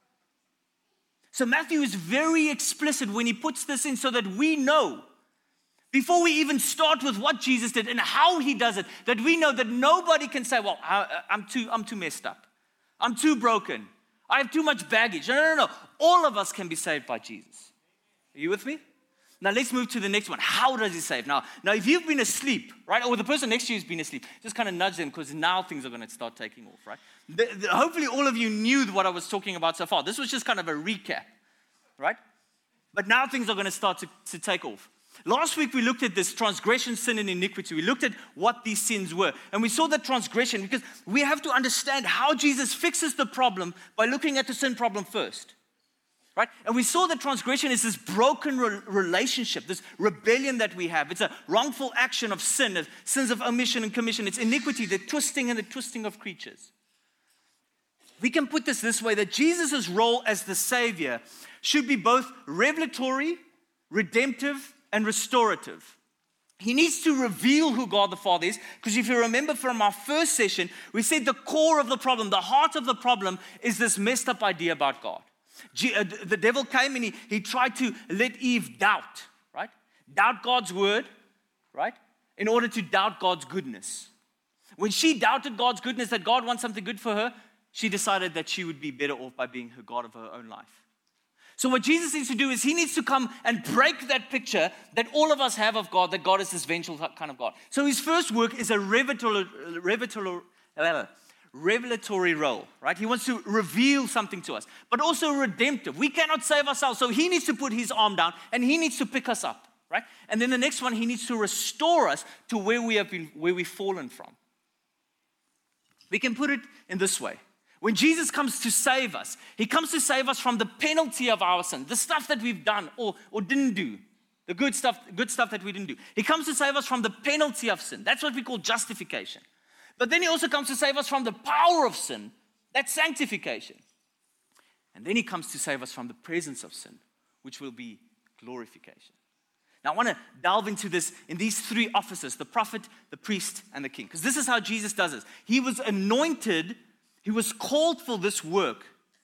So Matthew is very explicit when he puts this in so that we know, before we even start with what Jesus did and how he does it, that we know that nobody can say, I'm too messed up. I'm too broken. I have too much baggage. No. All of us can be saved by Jesus. Are you with me? Now let's move to the next one. How does he save? Now if you've been asleep, right, or the person next to you has been asleep, just kind of nudge them because now things are going to start taking off, right? Hopefully all of you knew what I was talking about so far. This was just kind of a recap, right? But now things are going to start to take off. Last week we looked at this transgression, sin, and iniquity. We looked at what these sins were. And we saw the transgression because we have to understand how Jesus fixes the problem by looking at the sin problem first. Right? And we saw that transgression is this broken relationship, this rebellion that we have. It's a wrongful action of sin, of sins of omission and commission. It's iniquity, the twisting of creatures. We can put this way, that Jesus' role as the Savior should be both revelatory, redemptive, and restorative. He needs to reveal who God the Father is, because if you remember from our first session, we said the core of the problem, the heart of the problem is this messed up idea about God. The devil came and he tried to let Eve doubt, right? Doubt God's word, right? In order to doubt God's goodness. When she doubted God's goodness, that God wants something good for her, she decided that she would be better off by being her God of her own life. So what Jesus needs to do is he needs to come and break that picture that all of us have of God, that God is this vengeful kind of God. So his first work is a revelatory role, right? He wants to reveal something to us, but also redemptive. We cannot save ourselves, so he needs to put his arm down and he needs to pick us up. right? And then the next one, he needs to restore us to where we've fallen from. We can put it in this way. When Jesus comes to save us, he comes to save us from the penalty of our sin, the stuff that we've done or didn't do, the good stuff that we didn't do. He comes to save us from the penalty of sin. That's what we call justification. But then he also comes to save us from the power of sin. That's sanctification. And then he comes to save us from the presence of sin, which will be glorification. Now I want to delve into this in these three offices, the prophet, the priest, and the king. Because this is how Jesus does it. He was anointed, he was called for this work.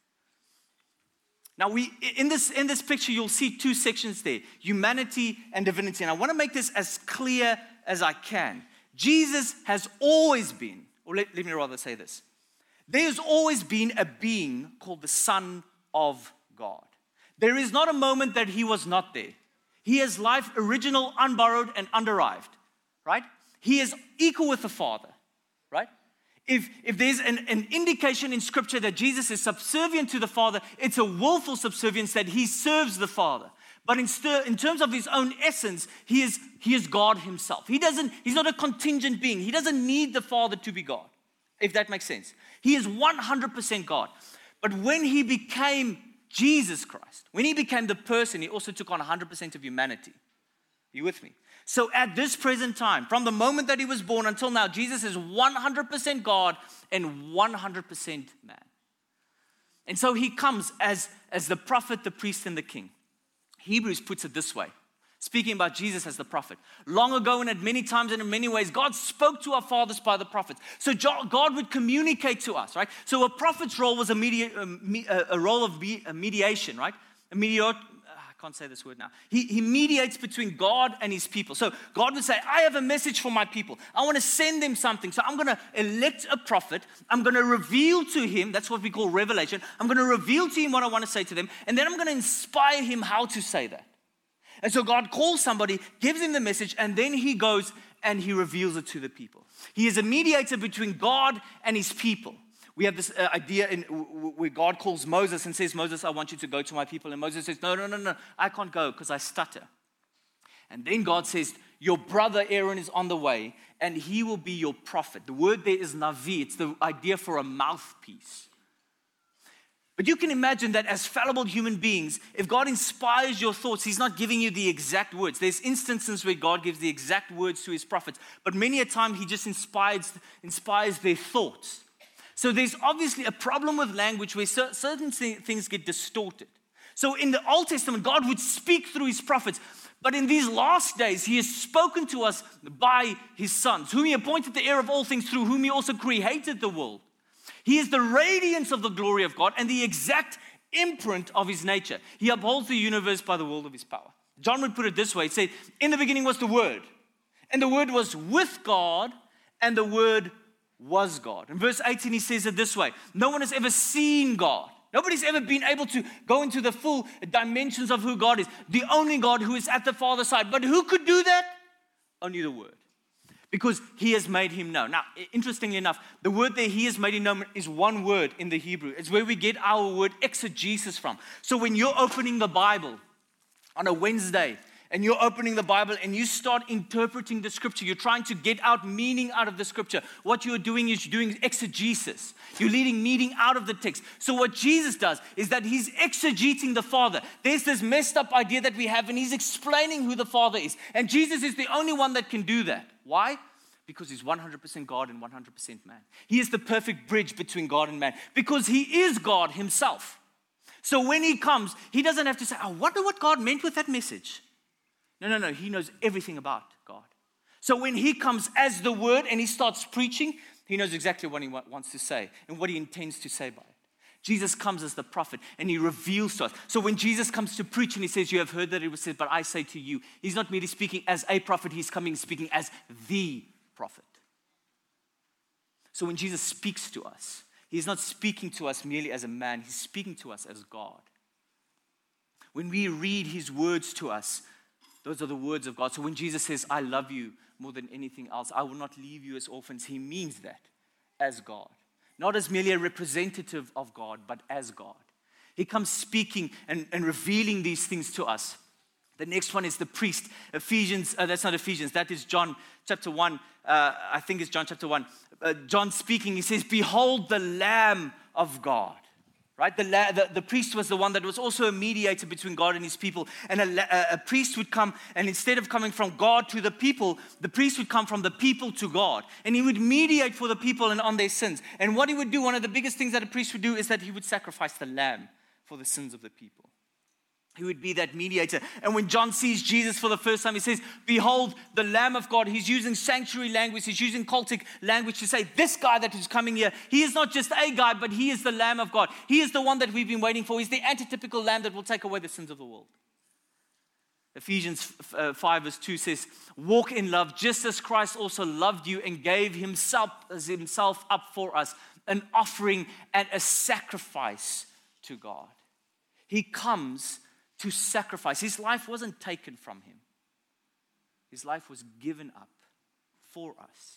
Now in this picture, you'll see two sections there, humanity and divinity. And I want to make this as clear as I can. Jesus has always been, or let me rather say this. There has always been a being called the Son of God. There is not a moment that he was not there. He is life, original, unborrowed, and underived, right? He is equal with the Father, right? If there's an indication in Scripture that Jesus is subservient to the Father, it's a willful subservience that he serves the Father. But in terms of his own essence, he is God himself. He's not a contingent being. He doesn't need the Father to be God, if that makes sense. He is 100% God. But when he became Jesus Christ, when he became the person, he also took on 100% of humanity. Are you with me? So at this present time, from the moment that he was born until now, Jesus is 100% God and 100% man. And so he comes as the prophet, the priest, and the king. Hebrews puts it this way, speaking about Jesus as the prophet. Long ago and at many times and in many ways, God spoke to our fathers by the prophets. So God would communicate to us, right? So a prophet's role was a role of mediation, right? I can't say this word now. He mediates between God and his people. So God would say, I have a message for my people. I want to send them something. So I'm going to elect a prophet. I'm going to reveal to him, that's what we call revelation. I'm going to reveal to him what I want to say to them. And then I'm going to inspire him how to say that. And so God calls somebody, gives him the message, and then he goes and he reveals it to the people. He is a mediator between God and his people. We have this idea where God calls Moses and says, Moses, I want you to go to my people. And Moses says, no, I can't go because I stutter. And then God says, your brother Aaron is on the way and he will be your prophet. The word there is navi. It's the idea for a mouthpiece. But you can imagine that as fallible human beings, if God inspires your thoughts, he's not giving you the exact words. There's instances where God gives the exact words to his prophets, but many a time he just inspires their thoughts. So there's obviously a problem with language where certain things get distorted. So in the Old Testament, God would speak through his prophets, but in these last days, he has spoken to us by his sons, whom he appointed the heir of all things, through whom he also created the world. He is the radiance of the glory of God and the exact imprint of his nature. He upholds the universe by the word of his power. John would put it this way. He said, in the beginning was the Word, and the Word was with God, and the Word was God. In verse 18, he says it this way. No one has ever seen God. Nobody's ever been able to go into the full dimensions of who God is. The only God who is at the Father's side. But who could do that? Only the Word. Because he has made him known. Now, interestingly enough, the word there, he has made him known, is one word in the Hebrew. It's where we get our word exegesis from. So when you're opening the Bible on a Wednesday, and you're opening the Bible and you start interpreting the scripture, you're trying to get out meaning out of the scripture. What you're doing is you're doing exegesis. You're leading meaning out of the text. So what Jesus does is that he's exegeting the Father. There's this messed up idea that we have, and he's explaining who the Father is. And Jesus is the only one that can do that. Why? Because he's 100% God and 100% man. He is the perfect bridge between God and man because he is God himself. So when he comes, he doesn't have to say, I wonder what God meant with that message. No. He knows everything about God. So when he comes as the Word and he starts preaching, he knows exactly what he wants to say and what he intends to say by it. Jesus comes as the prophet and he reveals to us. So when Jesus comes to preach and he says, you have heard that it was said, but I say to you, he's not merely speaking as a prophet, he's coming speaking as the prophet. So when Jesus speaks to us, he's not speaking to us merely as a man, he's speaking to us as God. When we read his words to us, those are the words of God. So when Jesus says, I love you more than anything else, I will not leave you as orphans, he means that as God. Not as merely a representative of God, but as God. He comes speaking and revealing these things to us. The next one is the priest. Ephesians, that's not Ephesians, that is John chapter 1. I think it's John chapter 1. John speaking, he says, behold the Lamb of God. Right? The priest was the one that was also a mediator between God and his people. And a priest would come, and instead of coming from God to the people, the priest would come from the people to God. And he would mediate for the people and on their sins. And what he would do, one of the biggest things that a priest would do is that he would sacrifice the lamb for the sins of the people. He would be that mediator. And when John sees Jesus for the first time, he says, behold, the Lamb of God. He's using sanctuary language. He's using cultic language to say, this guy that is coming here, he is not just a guy, but he is the Lamb of God. He is the one that we've been waiting for. He's the antitypical lamb that will take away the sins of the world. Ephesians 5 verse 2 says, walk in love, just as Christ also loved you and gave himself up for us, an offering and a sacrifice to God. He comes to sacrifice. His life wasn't taken from him. His life was given up for us.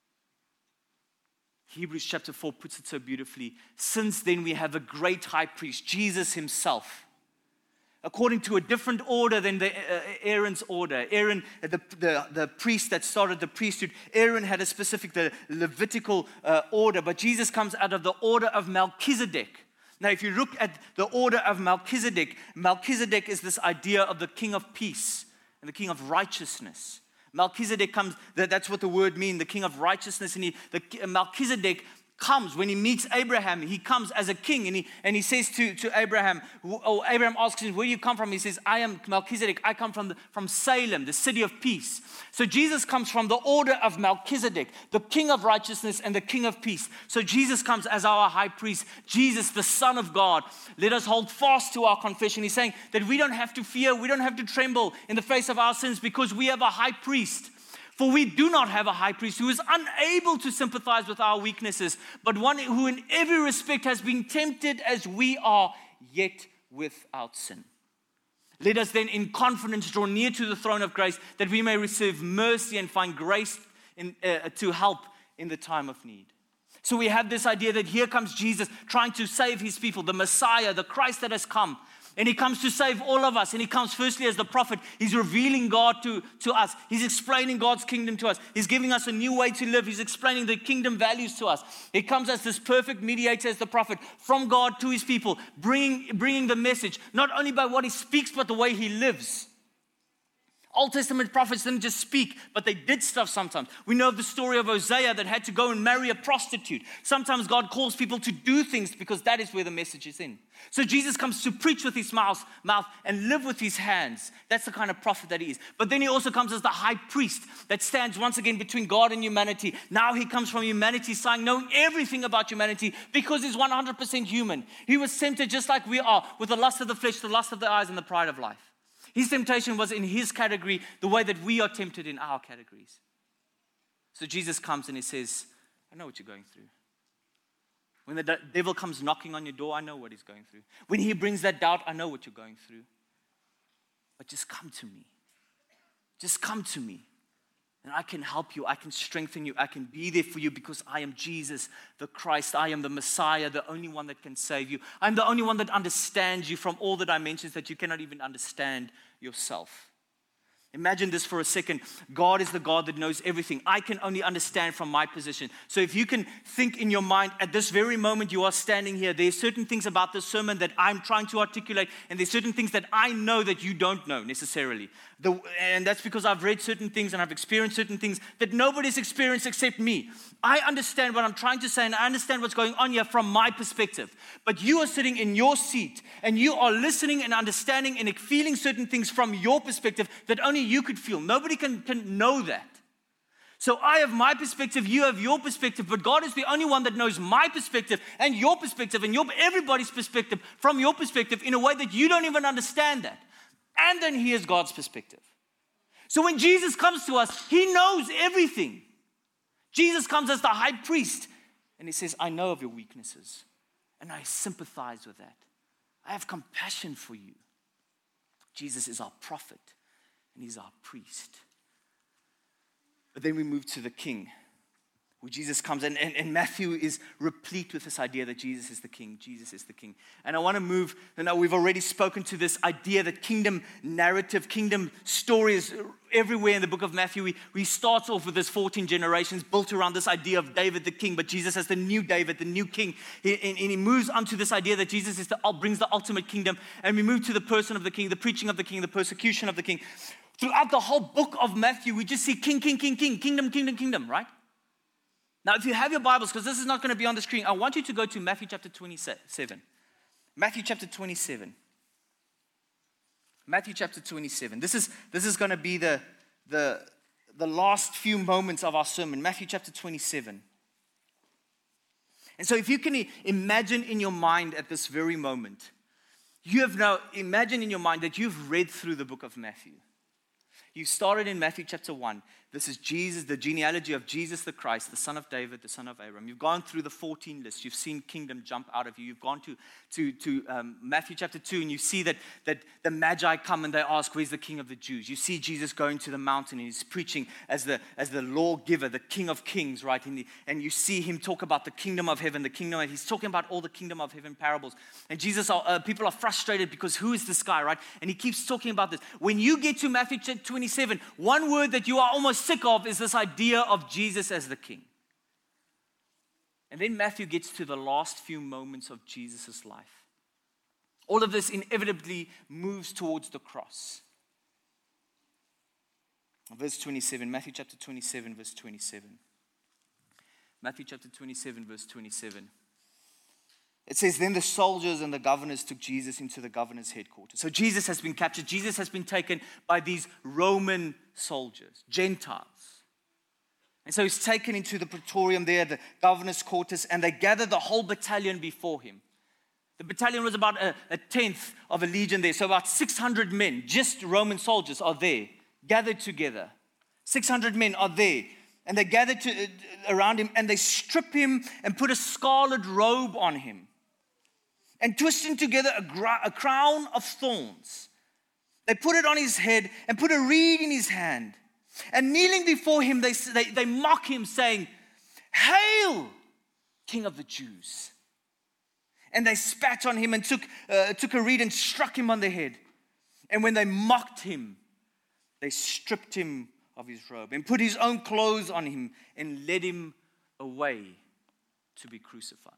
Hebrews chapter 4 puts it so beautifully. Since then we have a great high priest, Jesus himself, according to a different order than Aaron's order. Aaron, the priest that started the priesthood, Aaron had a specific, the Levitical order, but Jesus comes out of the order of Melchizedek. Now, if you look at the order of Melchizedek, Melchizedek is this idea of the king of peace and the king of righteousness. Melchizedek comes, that's what the word means, the king of righteousness. And Melchizedek comes, when he meets Abraham, he comes as a king, and he says to Abraham, Abraham asks him, where do you come from? He says, I am Melchizedek, I come from Salem, the city of peace. So Jesus comes from the order of Melchizedek, the king of righteousness and the king of peace. So Jesus comes as our high priest, Jesus, the Son of God. Let us hold fast to our confession. He's saying that we don't have to fear, we don't have to tremble in the face of our sins because we have a high priest. For we do not have a high priest who is unable to sympathize with our weaknesses, but one who in every respect has been tempted as we are, yet without sin. Let us then in confidence draw near to the throne of grace, that we may receive mercy and find grace to help in the time of need. So we have this idea that here comes Jesus trying to save his people, the Messiah, the Christ that has come. And he comes to save all of us. And he comes firstly as the prophet. He's revealing God to us. He's explaining God's kingdom to us. He's giving us a new way to live. He's explaining the kingdom values to us. He comes as this perfect mediator, as the prophet, from God to his people, bringing the message, not only by what he speaks, but the way he lives. Old Testament prophets didn't just speak, but they did stuff sometimes. We know of the story of Hosea that had to go and marry a prostitute. Sometimes God calls people to do things because that is where the message is in. So Jesus comes to preach with his mouth and live with his hands. That's the kind of prophet that he is. But then he also comes as the high priest that stands once again between God and humanity. Now he comes from humanity's side, knowing everything about humanity because he's 100% human. He was tempted just like we are with the lust of the flesh, the lust of the eyes, and the pride of life. His temptation was in his category, the way that we are tempted in our categories. So Jesus comes and he says, I know what you're going through. When the devil comes knocking on your door, I know what he's going through. When he brings that doubt, I know what you're going through. But just come to me. Just come to me. And I can help you. I can strengthen you. I can be there for you because I am Jesus, the Christ. I am the Messiah, the only one that can save you. I'm the only one that understands you from all the dimensions that you cannot even understand yourself. Imagine this for a second. God is the God that knows everything. I can only understand from my position. So if you can think in your mind, at this very moment you are standing here, there are certain things about this sermon that I'm trying to articulate, and there's certain things that I know that you don't know necessarily. And that's because I've read certain things and I've experienced certain things that nobody's experienced except me. I understand what I'm trying to say and I understand what's going on here from my perspective. But you are sitting in your seat and you are listening and understanding and feeling certain things from your perspective that only you could feel. Nobody can know that. So I have my perspective, you have your perspective, but God is the only one that knows my perspective and your perspective and everybody's perspective from your perspective in a way that you don't even understand that. And then here's God's perspective. So when Jesus comes to us, he knows everything. Jesus comes as the high priest and he says, I know of your weaknesses and I sympathize with that. I have compassion for you. Jesus is our prophet and he's our priest. But then we move to the king. where Jesus comes, and Matthew is replete with this idea that Jesus is the king. Jesus is the king. And I want to move, we've already spoken to this idea that kingdom narrative, kingdom story is everywhere in the book of Matthew. We start off with this 14 generations built around this idea of David the king, but Jesus as the new David, the new king. And he moves on to this idea that Jesus brings the ultimate kingdom. And we move to the person of the king, the preaching of the king, the persecution of the king. Throughout the whole book of Matthew, we just see king, king, king, king, kingdom, kingdom, kingdom, right? Now, if you have your Bibles, because this is not going to be on the screen, I want you to go to Matthew chapter 27. Matthew chapter 27. Matthew chapter 27. This is going to be the last few moments of our sermon. Matthew chapter 27. And so if you can imagine in your mind at this very moment, imagine in your mind that you've read through the book of Matthew. You started in Matthew chapter 1. This is Jesus, the genealogy of Jesus the Christ, the son of David, the son of Abraham. You've gone through the 14 list. You've seen kingdom jump out of you. You've gone to Matthew chapter 2, and you see that the Magi come and they ask, where's the king of the Jews? You see Jesus going to the mountain, and he's preaching as the lawgiver, the king of kings, right? And you see him talk about the kingdom of heaven, he's talking about all the kingdom of heaven parables. And people are frustrated because who is this guy, right? And he keeps talking about this. When you get to Matthew 27, one word that you are almost sick of is this idea of Jesus as the king. And then Matthew gets to the last few moments of Jesus' life. All of this inevitably moves towards the cross. Verse 27, Matthew chapter 27, verse 27. Matthew chapter 27, verse 27. It says, then the soldiers and the governors took Jesus into the governor's headquarters. So Jesus has been captured. Jesus has been taken by these Roman soldiers, Gentiles. And so he's taken into the praetorium there, the governor's quarters, and they gather the whole battalion before him. The battalion was about a tenth of a legion there. So about 600 men, just Roman soldiers, are there, gathered together. 600 men are there. And they gather around him, and they strip him and put a scarlet robe on him. And twisting together a crown of thorns. They put it on his head and put a reed in his hand. And kneeling before him, they mock him, saying, "Hail, King of the Jews!" And they spat on him and took a reed and struck him on the head. And when they mocked him, they stripped him of his robe and put his own clothes on him and led him away to be crucified.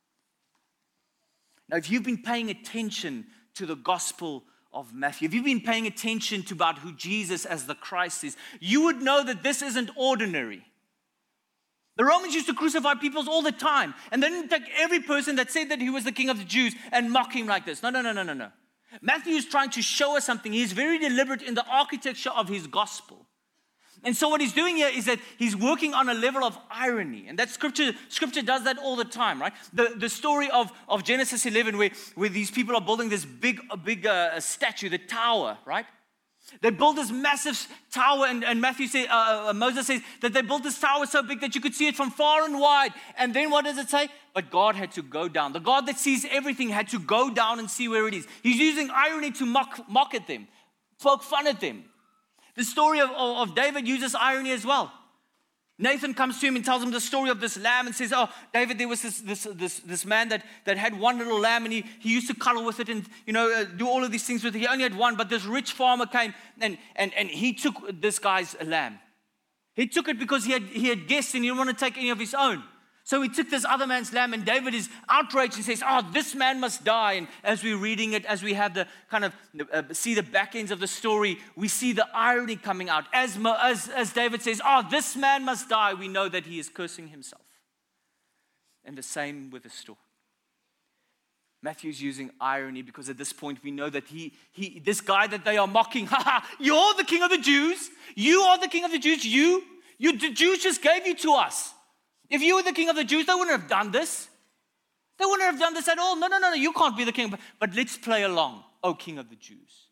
Now, if you've been paying attention to the Gospel of Matthew, if you've been paying attention to about who Jesus as the Christ is, you would know that this isn't ordinary. The Romans used to crucify people all the time, and they didn't take every person that said that he was the king of the Jews and mock him like this. No. Matthew is trying to show us something. He's very deliberate in the architecture of his gospel. And so what he's doing here is that he's working on a level of irony. And that scripture does that all the time, right? The story of Genesis 11 where these people are building this big statue, the tower, right? They built this massive tower, and Moses says that they built this tower so big that you could see it from far and wide. And then what does it say? But God had to go down. The God that sees everything had to go down and see where it is. He's using irony to mock at them, poke fun at them. The story of David uses irony as well. Nathan comes to him and tells him the story of this lamb and says, "Oh, David, there was this man that had one little lamb, and he used to cuddle with it and do all of these things with it. He only had one, but this rich farmer came and he took this guy's lamb. He took it because he had guests and he didn't want to take any of his own. So he took this other man's lamb, and David is outraged and says, "Oh, this man must die." And as we're reading it, as we have the kind of see the back ends of the story, we see the irony coming out. As David says, "Oh, this man must die," we know that he is cursing himself. And the same with the story. Matthew's using irony because at this point we know that this guy that they are mocking, "You're the king of the Jews. You are the king of the Jews. The Jews just gave you to us. If you were the king of the Jews, they wouldn't have done this. They wouldn't have done this at all. No, you can't be the king. But let's play along, O King of the Jews."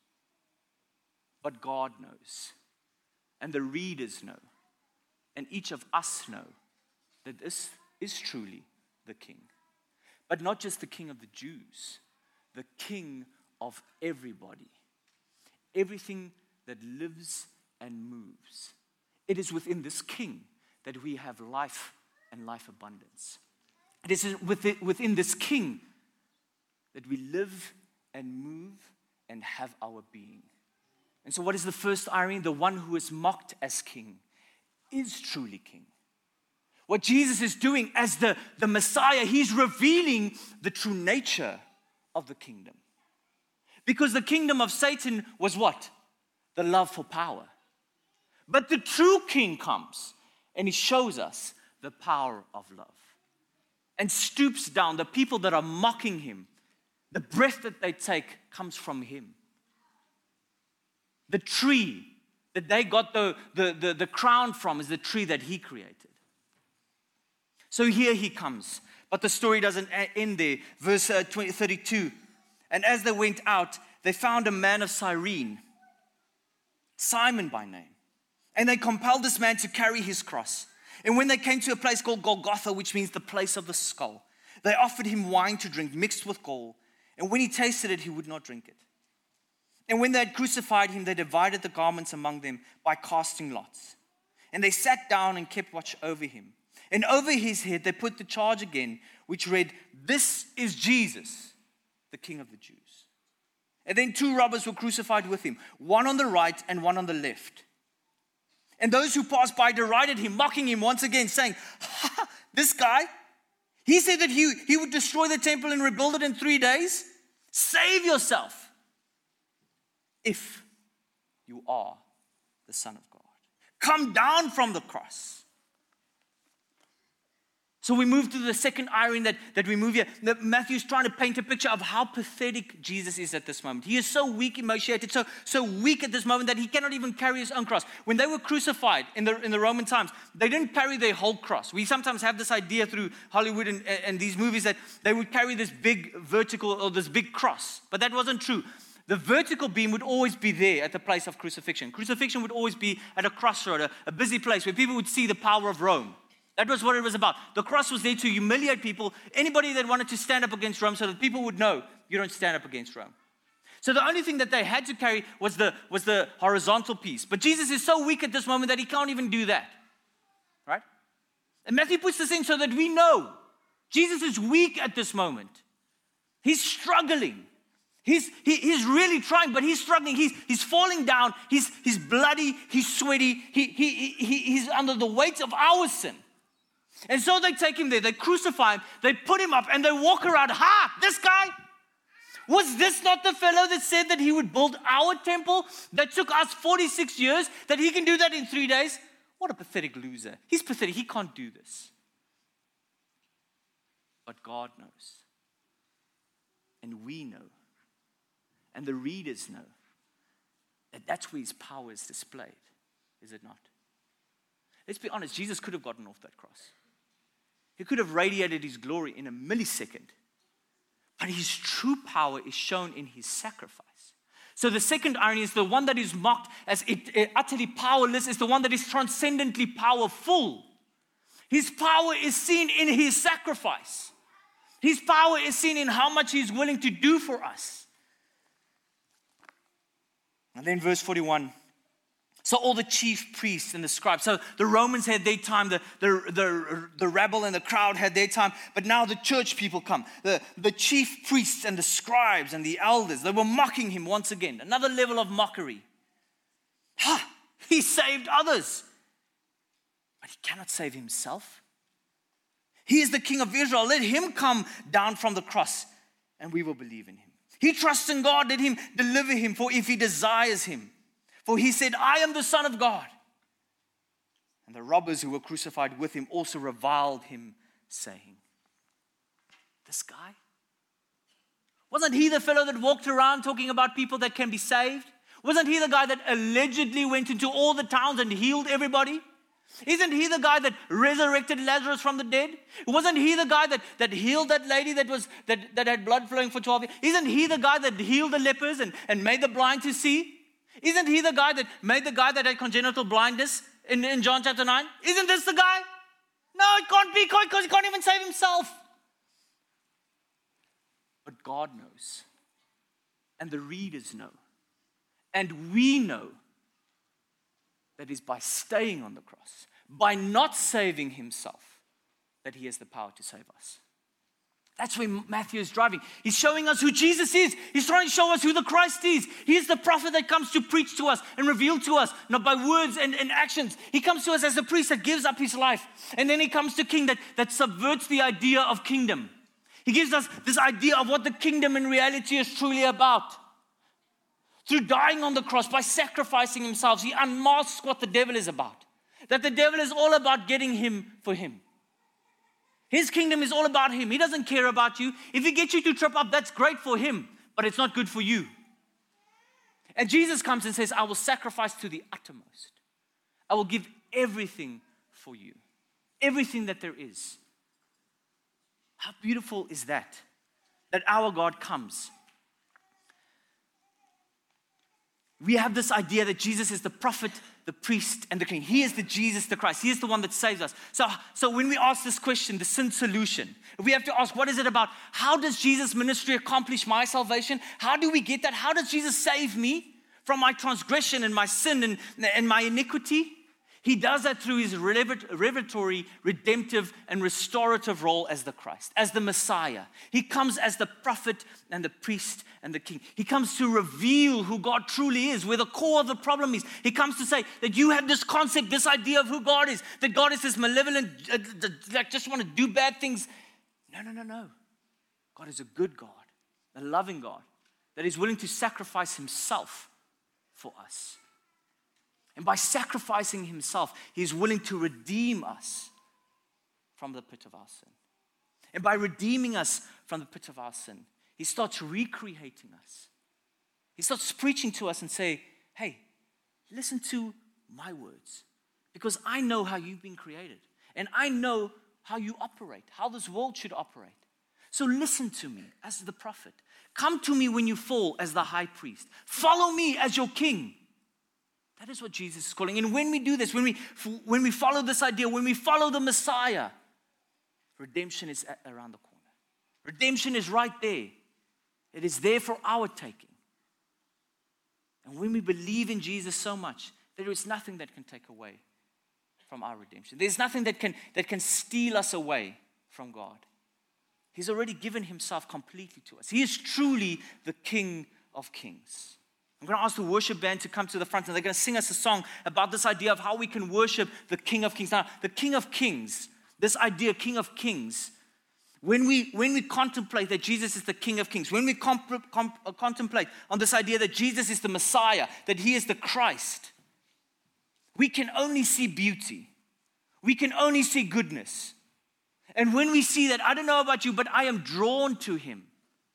But God knows, and the readers know, and each of us know that this is truly the king. But not just the king of the Jews, the king of everybody. Everything that lives and moves. It is within this king that we have life and life abundance. It is within this King that we live and move and have our being. And so what is the first irony? The one who is mocked as king is truly king. What Jesus is doing as the Messiah, he's revealing the true nature of the kingdom. Because the kingdom of Satan was what? The love for power. But the true king comes and he shows us the power of love. And stoops down. The people that are mocking him, the breath that they take comes from him. The tree that they got the crown from is the tree that he created. So here he comes. But the story doesn't end there. Verse 32. And as they went out, they found a man of Cyrene, Simon by name. And they compelled this man to carry his cross. And when they came to a place called Golgotha, which means the place of the skull, they offered him wine to drink mixed with gall. And when he tasted it, he would not drink it. And when they had crucified him, they divided the garments among them by casting lots. And they sat down and kept watch over him. And over his head they put the charge again, which read, "This is Jesus, the King of the Jews." And then 2 robbers were crucified with him, one on the right and one on the left. And those who passed by derided him, mocking him once again, saying, "This guy, he said that he would destroy the temple and rebuild it in 3 days. Save yourself if you are the Son of God. Come down from the cross." So we move to the second irony that we move here. Matthew's trying to paint a picture of how pathetic Jesus is at this moment. He is so weak, emaciated, so weak at this moment that he cannot even carry his own cross. When they were crucified in the Roman times, they didn't carry their whole cross. We sometimes have this idea through Hollywood and these movies that they would carry this big vertical or this big cross. But that wasn't true. The vertical beam would always be there at the place of crucifixion. Crucifixion would always be at a crossroad, a busy place where people would see the power of Rome. That was what it was about. The cross was there to humiliate people, anybody that wanted to stand up against Rome, so that people would know you don't stand up against Rome. So the only thing that they had to carry was the horizontal piece. But Jesus is so weak at this moment that he can't even do that. Right? And Matthew puts this in so that we know Jesus is weak at this moment. He's struggling. He's really trying, but he's struggling. He's falling down. He's bloody. He's sweaty. He's under the weight of our sin. And so they take him there. They crucify him. They put him up, and they walk around. This guy? Was this not the fellow that said that he would build our temple that took us 46 years, that he can do that in 3 days? What a pathetic loser. He's pathetic. He can't do this. But God knows. And we know. And the readers know that that's where his power is displayed, is it not? Let's be honest, Jesus could have gotten off that cross. He could have radiated his glory in a millisecond. But his true power is shown in his sacrifice. So the second irony is the one that is mocked as utterly powerless is the one that is transcendently powerful. His power is seen in his sacrifice. His power is seen in how much he's willing to do for us. And then verse 41. So all the chief priests and the scribes. So the Romans had their time. The rabble and the crowd had their time. But now the church people come. The chief priests and the scribes and the elders. They were mocking him once again. Another level of mockery. He saved others. But he cannot save himself. He is the King of Israel. Let him come down from the cross and we will believe in him. He trusts in God. Let him deliver him, for if he desires him. For he said, I am the Son of God. And the robbers who were crucified with him also reviled him, saying, this guy? Wasn't he the fellow that walked around talking about people that can be saved? Wasn't he the guy that allegedly went into all the towns and healed everybody? Isn't he the guy that resurrected Lazarus from the dead? Wasn't he the guy that healed that lady that had blood flowing for 12 years? Isn't he the guy that healed the lepers and made the blind to see? Isn't he the guy that made the guy that had congenital blindness in John chapter 9? Isn't this the guy? No, it can't be, because he can't even save himself. But God knows. And the readers know. And we know that is by staying on the cross, by not saving himself, that he has the power to save us. That's where Matthew is driving. He's showing us who Jesus is. He's trying to show us who the Christ is. He is the prophet that comes to preach to us and reveal to us, not by words and actions. He comes to us as a priest that gives up his life. And then he comes to king that subverts the idea of kingdom. He gives us this idea of what the kingdom in reality is truly about. Through dying on the cross, by sacrificing himself, he unmasks what the devil is about. That the devil is all about getting him for him. His kingdom is all about him. He doesn't care about you. If he gets you to trip up, that's great for him, but it's not good for you. And Jesus comes and says, I will sacrifice to the uttermost. I will give everything for you. Everything that there is. How beautiful is that? That our God comes. We have this idea that Jesus is the prophet, the priest, and the king. He is the Jesus, the Christ. He is the one that saves us. So when we ask this question, the sin solution, we have to ask, what is it about? How does Jesus' ministry accomplish my salvation? How do we get that? How does Jesus save me from my transgression and my sin and my iniquity? He does that through his revelatory, redemptive, and restorative role as the Christ, as the Messiah. He comes as the prophet and the priest and the king. He comes to reveal who God truly is, where the core of the problem is. He comes to say that you have this concept, this idea of who God is, that God is this malevolent, like just want to do bad things. No. God is a good God, a loving God, that is willing to sacrifice himself for us. And by sacrificing himself, he is willing to redeem us from the pit of our sin. And by redeeming us from the pit of our sin, he starts recreating us. He starts preaching to us and say, hey, listen to my words. Because I know how you've been created. And I know how you operate, how this world should operate. So listen to me as the prophet. Come to me when you fall as the high priest. Follow me as your king. That is what Jesus is calling. And when we do this, when we follow this idea, when we follow the Messiah, redemption is around the corner. Redemption is right there. It is there for our taking. And when we believe in Jesus so much, there is nothing that can take away from our redemption. There's nothing that can steal us away from God. He's already given himself completely to us. He is truly the King of Kings. I'm going to ask the worship band to come to the front and they're going to sing us a song about this idea of how we can worship the King of Kings. Now, the King of Kings, this idea, King of Kings, when we contemplate that Jesus is the King of Kings, when we contemplate on this idea that Jesus is the Messiah, that he is the Christ, we can only see beauty. We can only see goodness. And when we see that, I don't know about you, but I am drawn to him.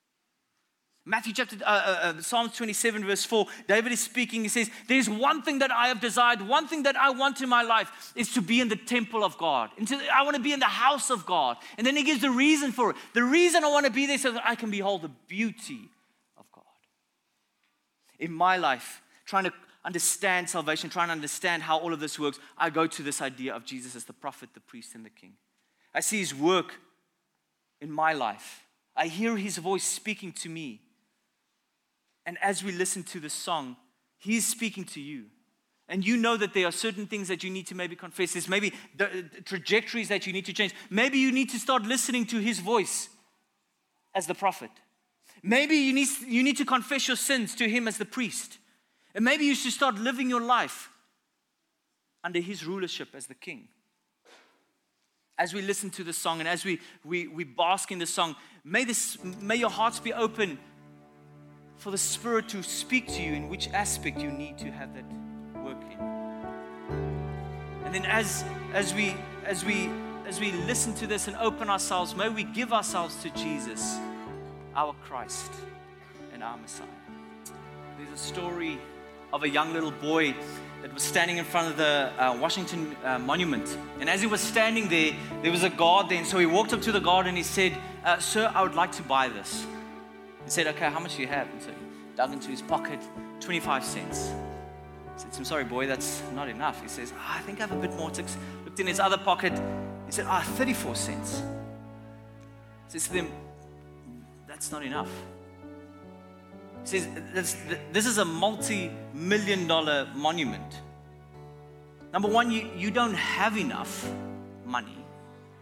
Psalms 27 verse 4, David is speaking. He says, there's one thing that I have desired, one thing that I want in my life is to be in the temple of God. I want to be in the house of God. And then he gives the reason for it. The reason I want to be there is so that I can behold the beauty of God. In my life, trying to understand salvation, trying to understand how all of this works, I go to this idea of Jesus as the prophet, the priest, and the king. I see his work in my life. I hear his voice speaking to me. And as we listen to this song, he is speaking to you. And you know that there are certain things that you need to maybe confess. There's maybe the trajectories that you need to change. Maybe you need to start listening to his voice as the prophet. Maybe you need to confess your sins to him as the priest. And maybe you should start living your life under his rulership as the king. As we listen to this song and as we bask in the song, may your hearts be open for the Spirit to speak to you in which aspect you need to have that work in. And then as we listen to this and open ourselves, may we give ourselves to Jesus, our Christ and our Messiah. There's a story of a young little boy that was standing in front of the Washington Monument. And as he was standing there, there was a guard there. And so he walked up to the guard and he said, sir, I would like to buy this. He said, okay, how much do you have? And so he dug into his pocket, 25 cents. He said, I'm sorry, boy, that's not enough. He says, I think I have a bit more. Looked in his other pocket. He said, 34 cents. He says to them, that's not enough. He says, this is a multi-million-dollar monument. Number one, you don't have enough money.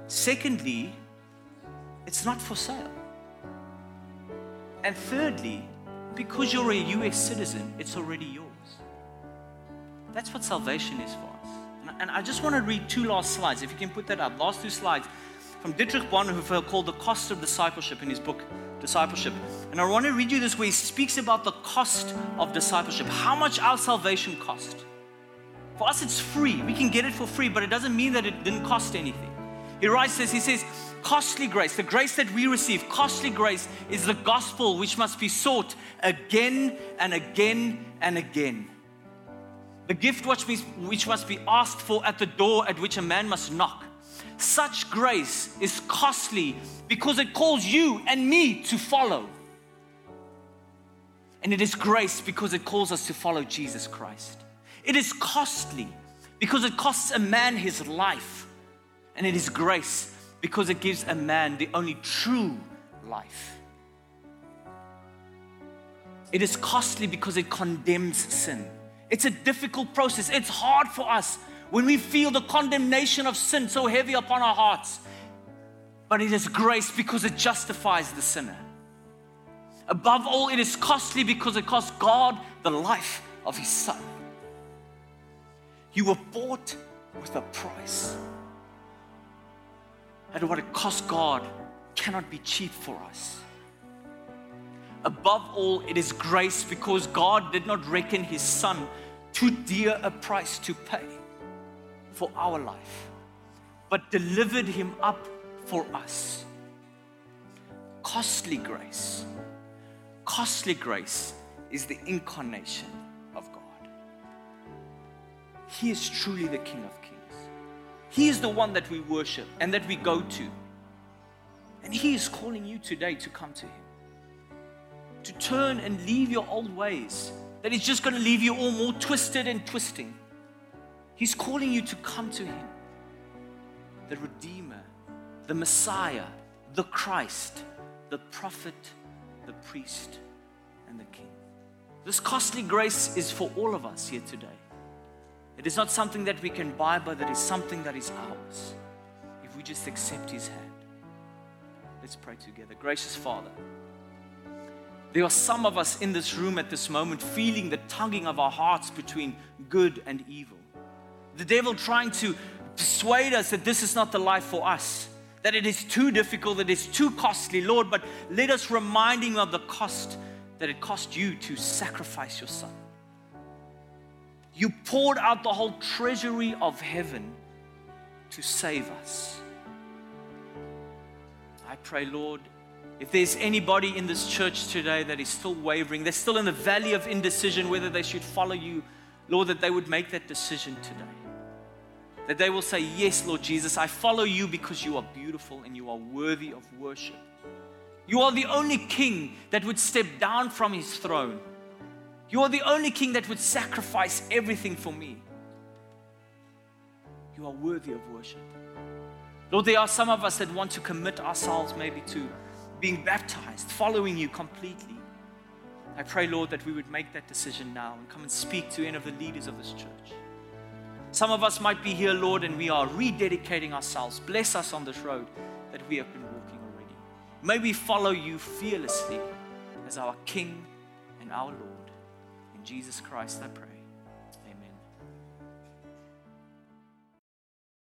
Secondly, it's not for sale. And thirdly, because you're a US citizen, it's already yours. That's what salvation is for us. And I just want to read 2 last slides. If you can put that up. Last 2 slides from Dietrich Bonhoeffer called The Cost of Discipleship in his book, Discipleship. And I want to read you this where he speaks about the cost of discipleship. How much our salvation cost. For us, it's free. We can get it for free, but it doesn't mean that it didn't cost anything. He writes this, he says, costly grace, the grace that we receive, costly grace is the gospel which must be sought again and again and again. The gift which must be asked for at the door at which a man must knock. Such grace is costly because it calls you and me to follow. And it is grace because it calls us to follow Jesus Christ. It is costly because it costs a man his life. And it is grace because it gives a man the only true life. It is costly because it condemns sin. It's a difficult process. It's hard for us when we feel the condemnation of sin so heavy upon our hearts. But it is grace because it justifies the sinner. Above all, it is costly because it costs God the life of His Son. You were bought with a price. And what it cost God cannot be cheap for us. Above all, it is grace because God did not reckon His Son too dear a price to pay for our life, but delivered Him up for us. Costly grace. Costly grace is the incarnation of God. He is truly the King of Kings. He is the one that we worship and that we go to. And He is calling you today to come to Him. To turn and leave your old ways. That is just going to leave you all more twisted and twisting. He's calling you to come to Him. The Redeemer, the Messiah, the Christ, the prophet, the priest, and the King. This costly grace is for all of us here today. It is not something that we can buy, but it is something that is ours if we just accept His hand. Let's pray together. Gracious Father, there are some of us in this room at this moment feeling the tugging of our hearts between good and evil. The devil trying to persuade us that this is not the life for us, that it is too difficult, that it is too costly, Lord, but let us remind Him of the cost that it cost you to sacrifice your Son. You poured out the whole treasury of heaven to save us. I pray, Lord, if there's anybody in this church today that is still wavering, they're still in the valley of indecision whether they should follow you, Lord, that they would make that decision today. That they will say, yes, Lord Jesus, I follow you because you are beautiful and you are worthy of worship. You are the only King that would step down from His throne. You are the only King that would sacrifice everything for me. You are worthy of worship. Lord, there are some of us that want to commit ourselves maybe to being baptized, following you completely. I pray, Lord, that we would make that decision now and come and speak to any of the leaders of this church. Some of us might be here, Lord, and we are rededicating ourselves. Bless us on this road that we have been walking already. May we follow you fearlessly as our King and our Lord. In Jesus Christ, I pray.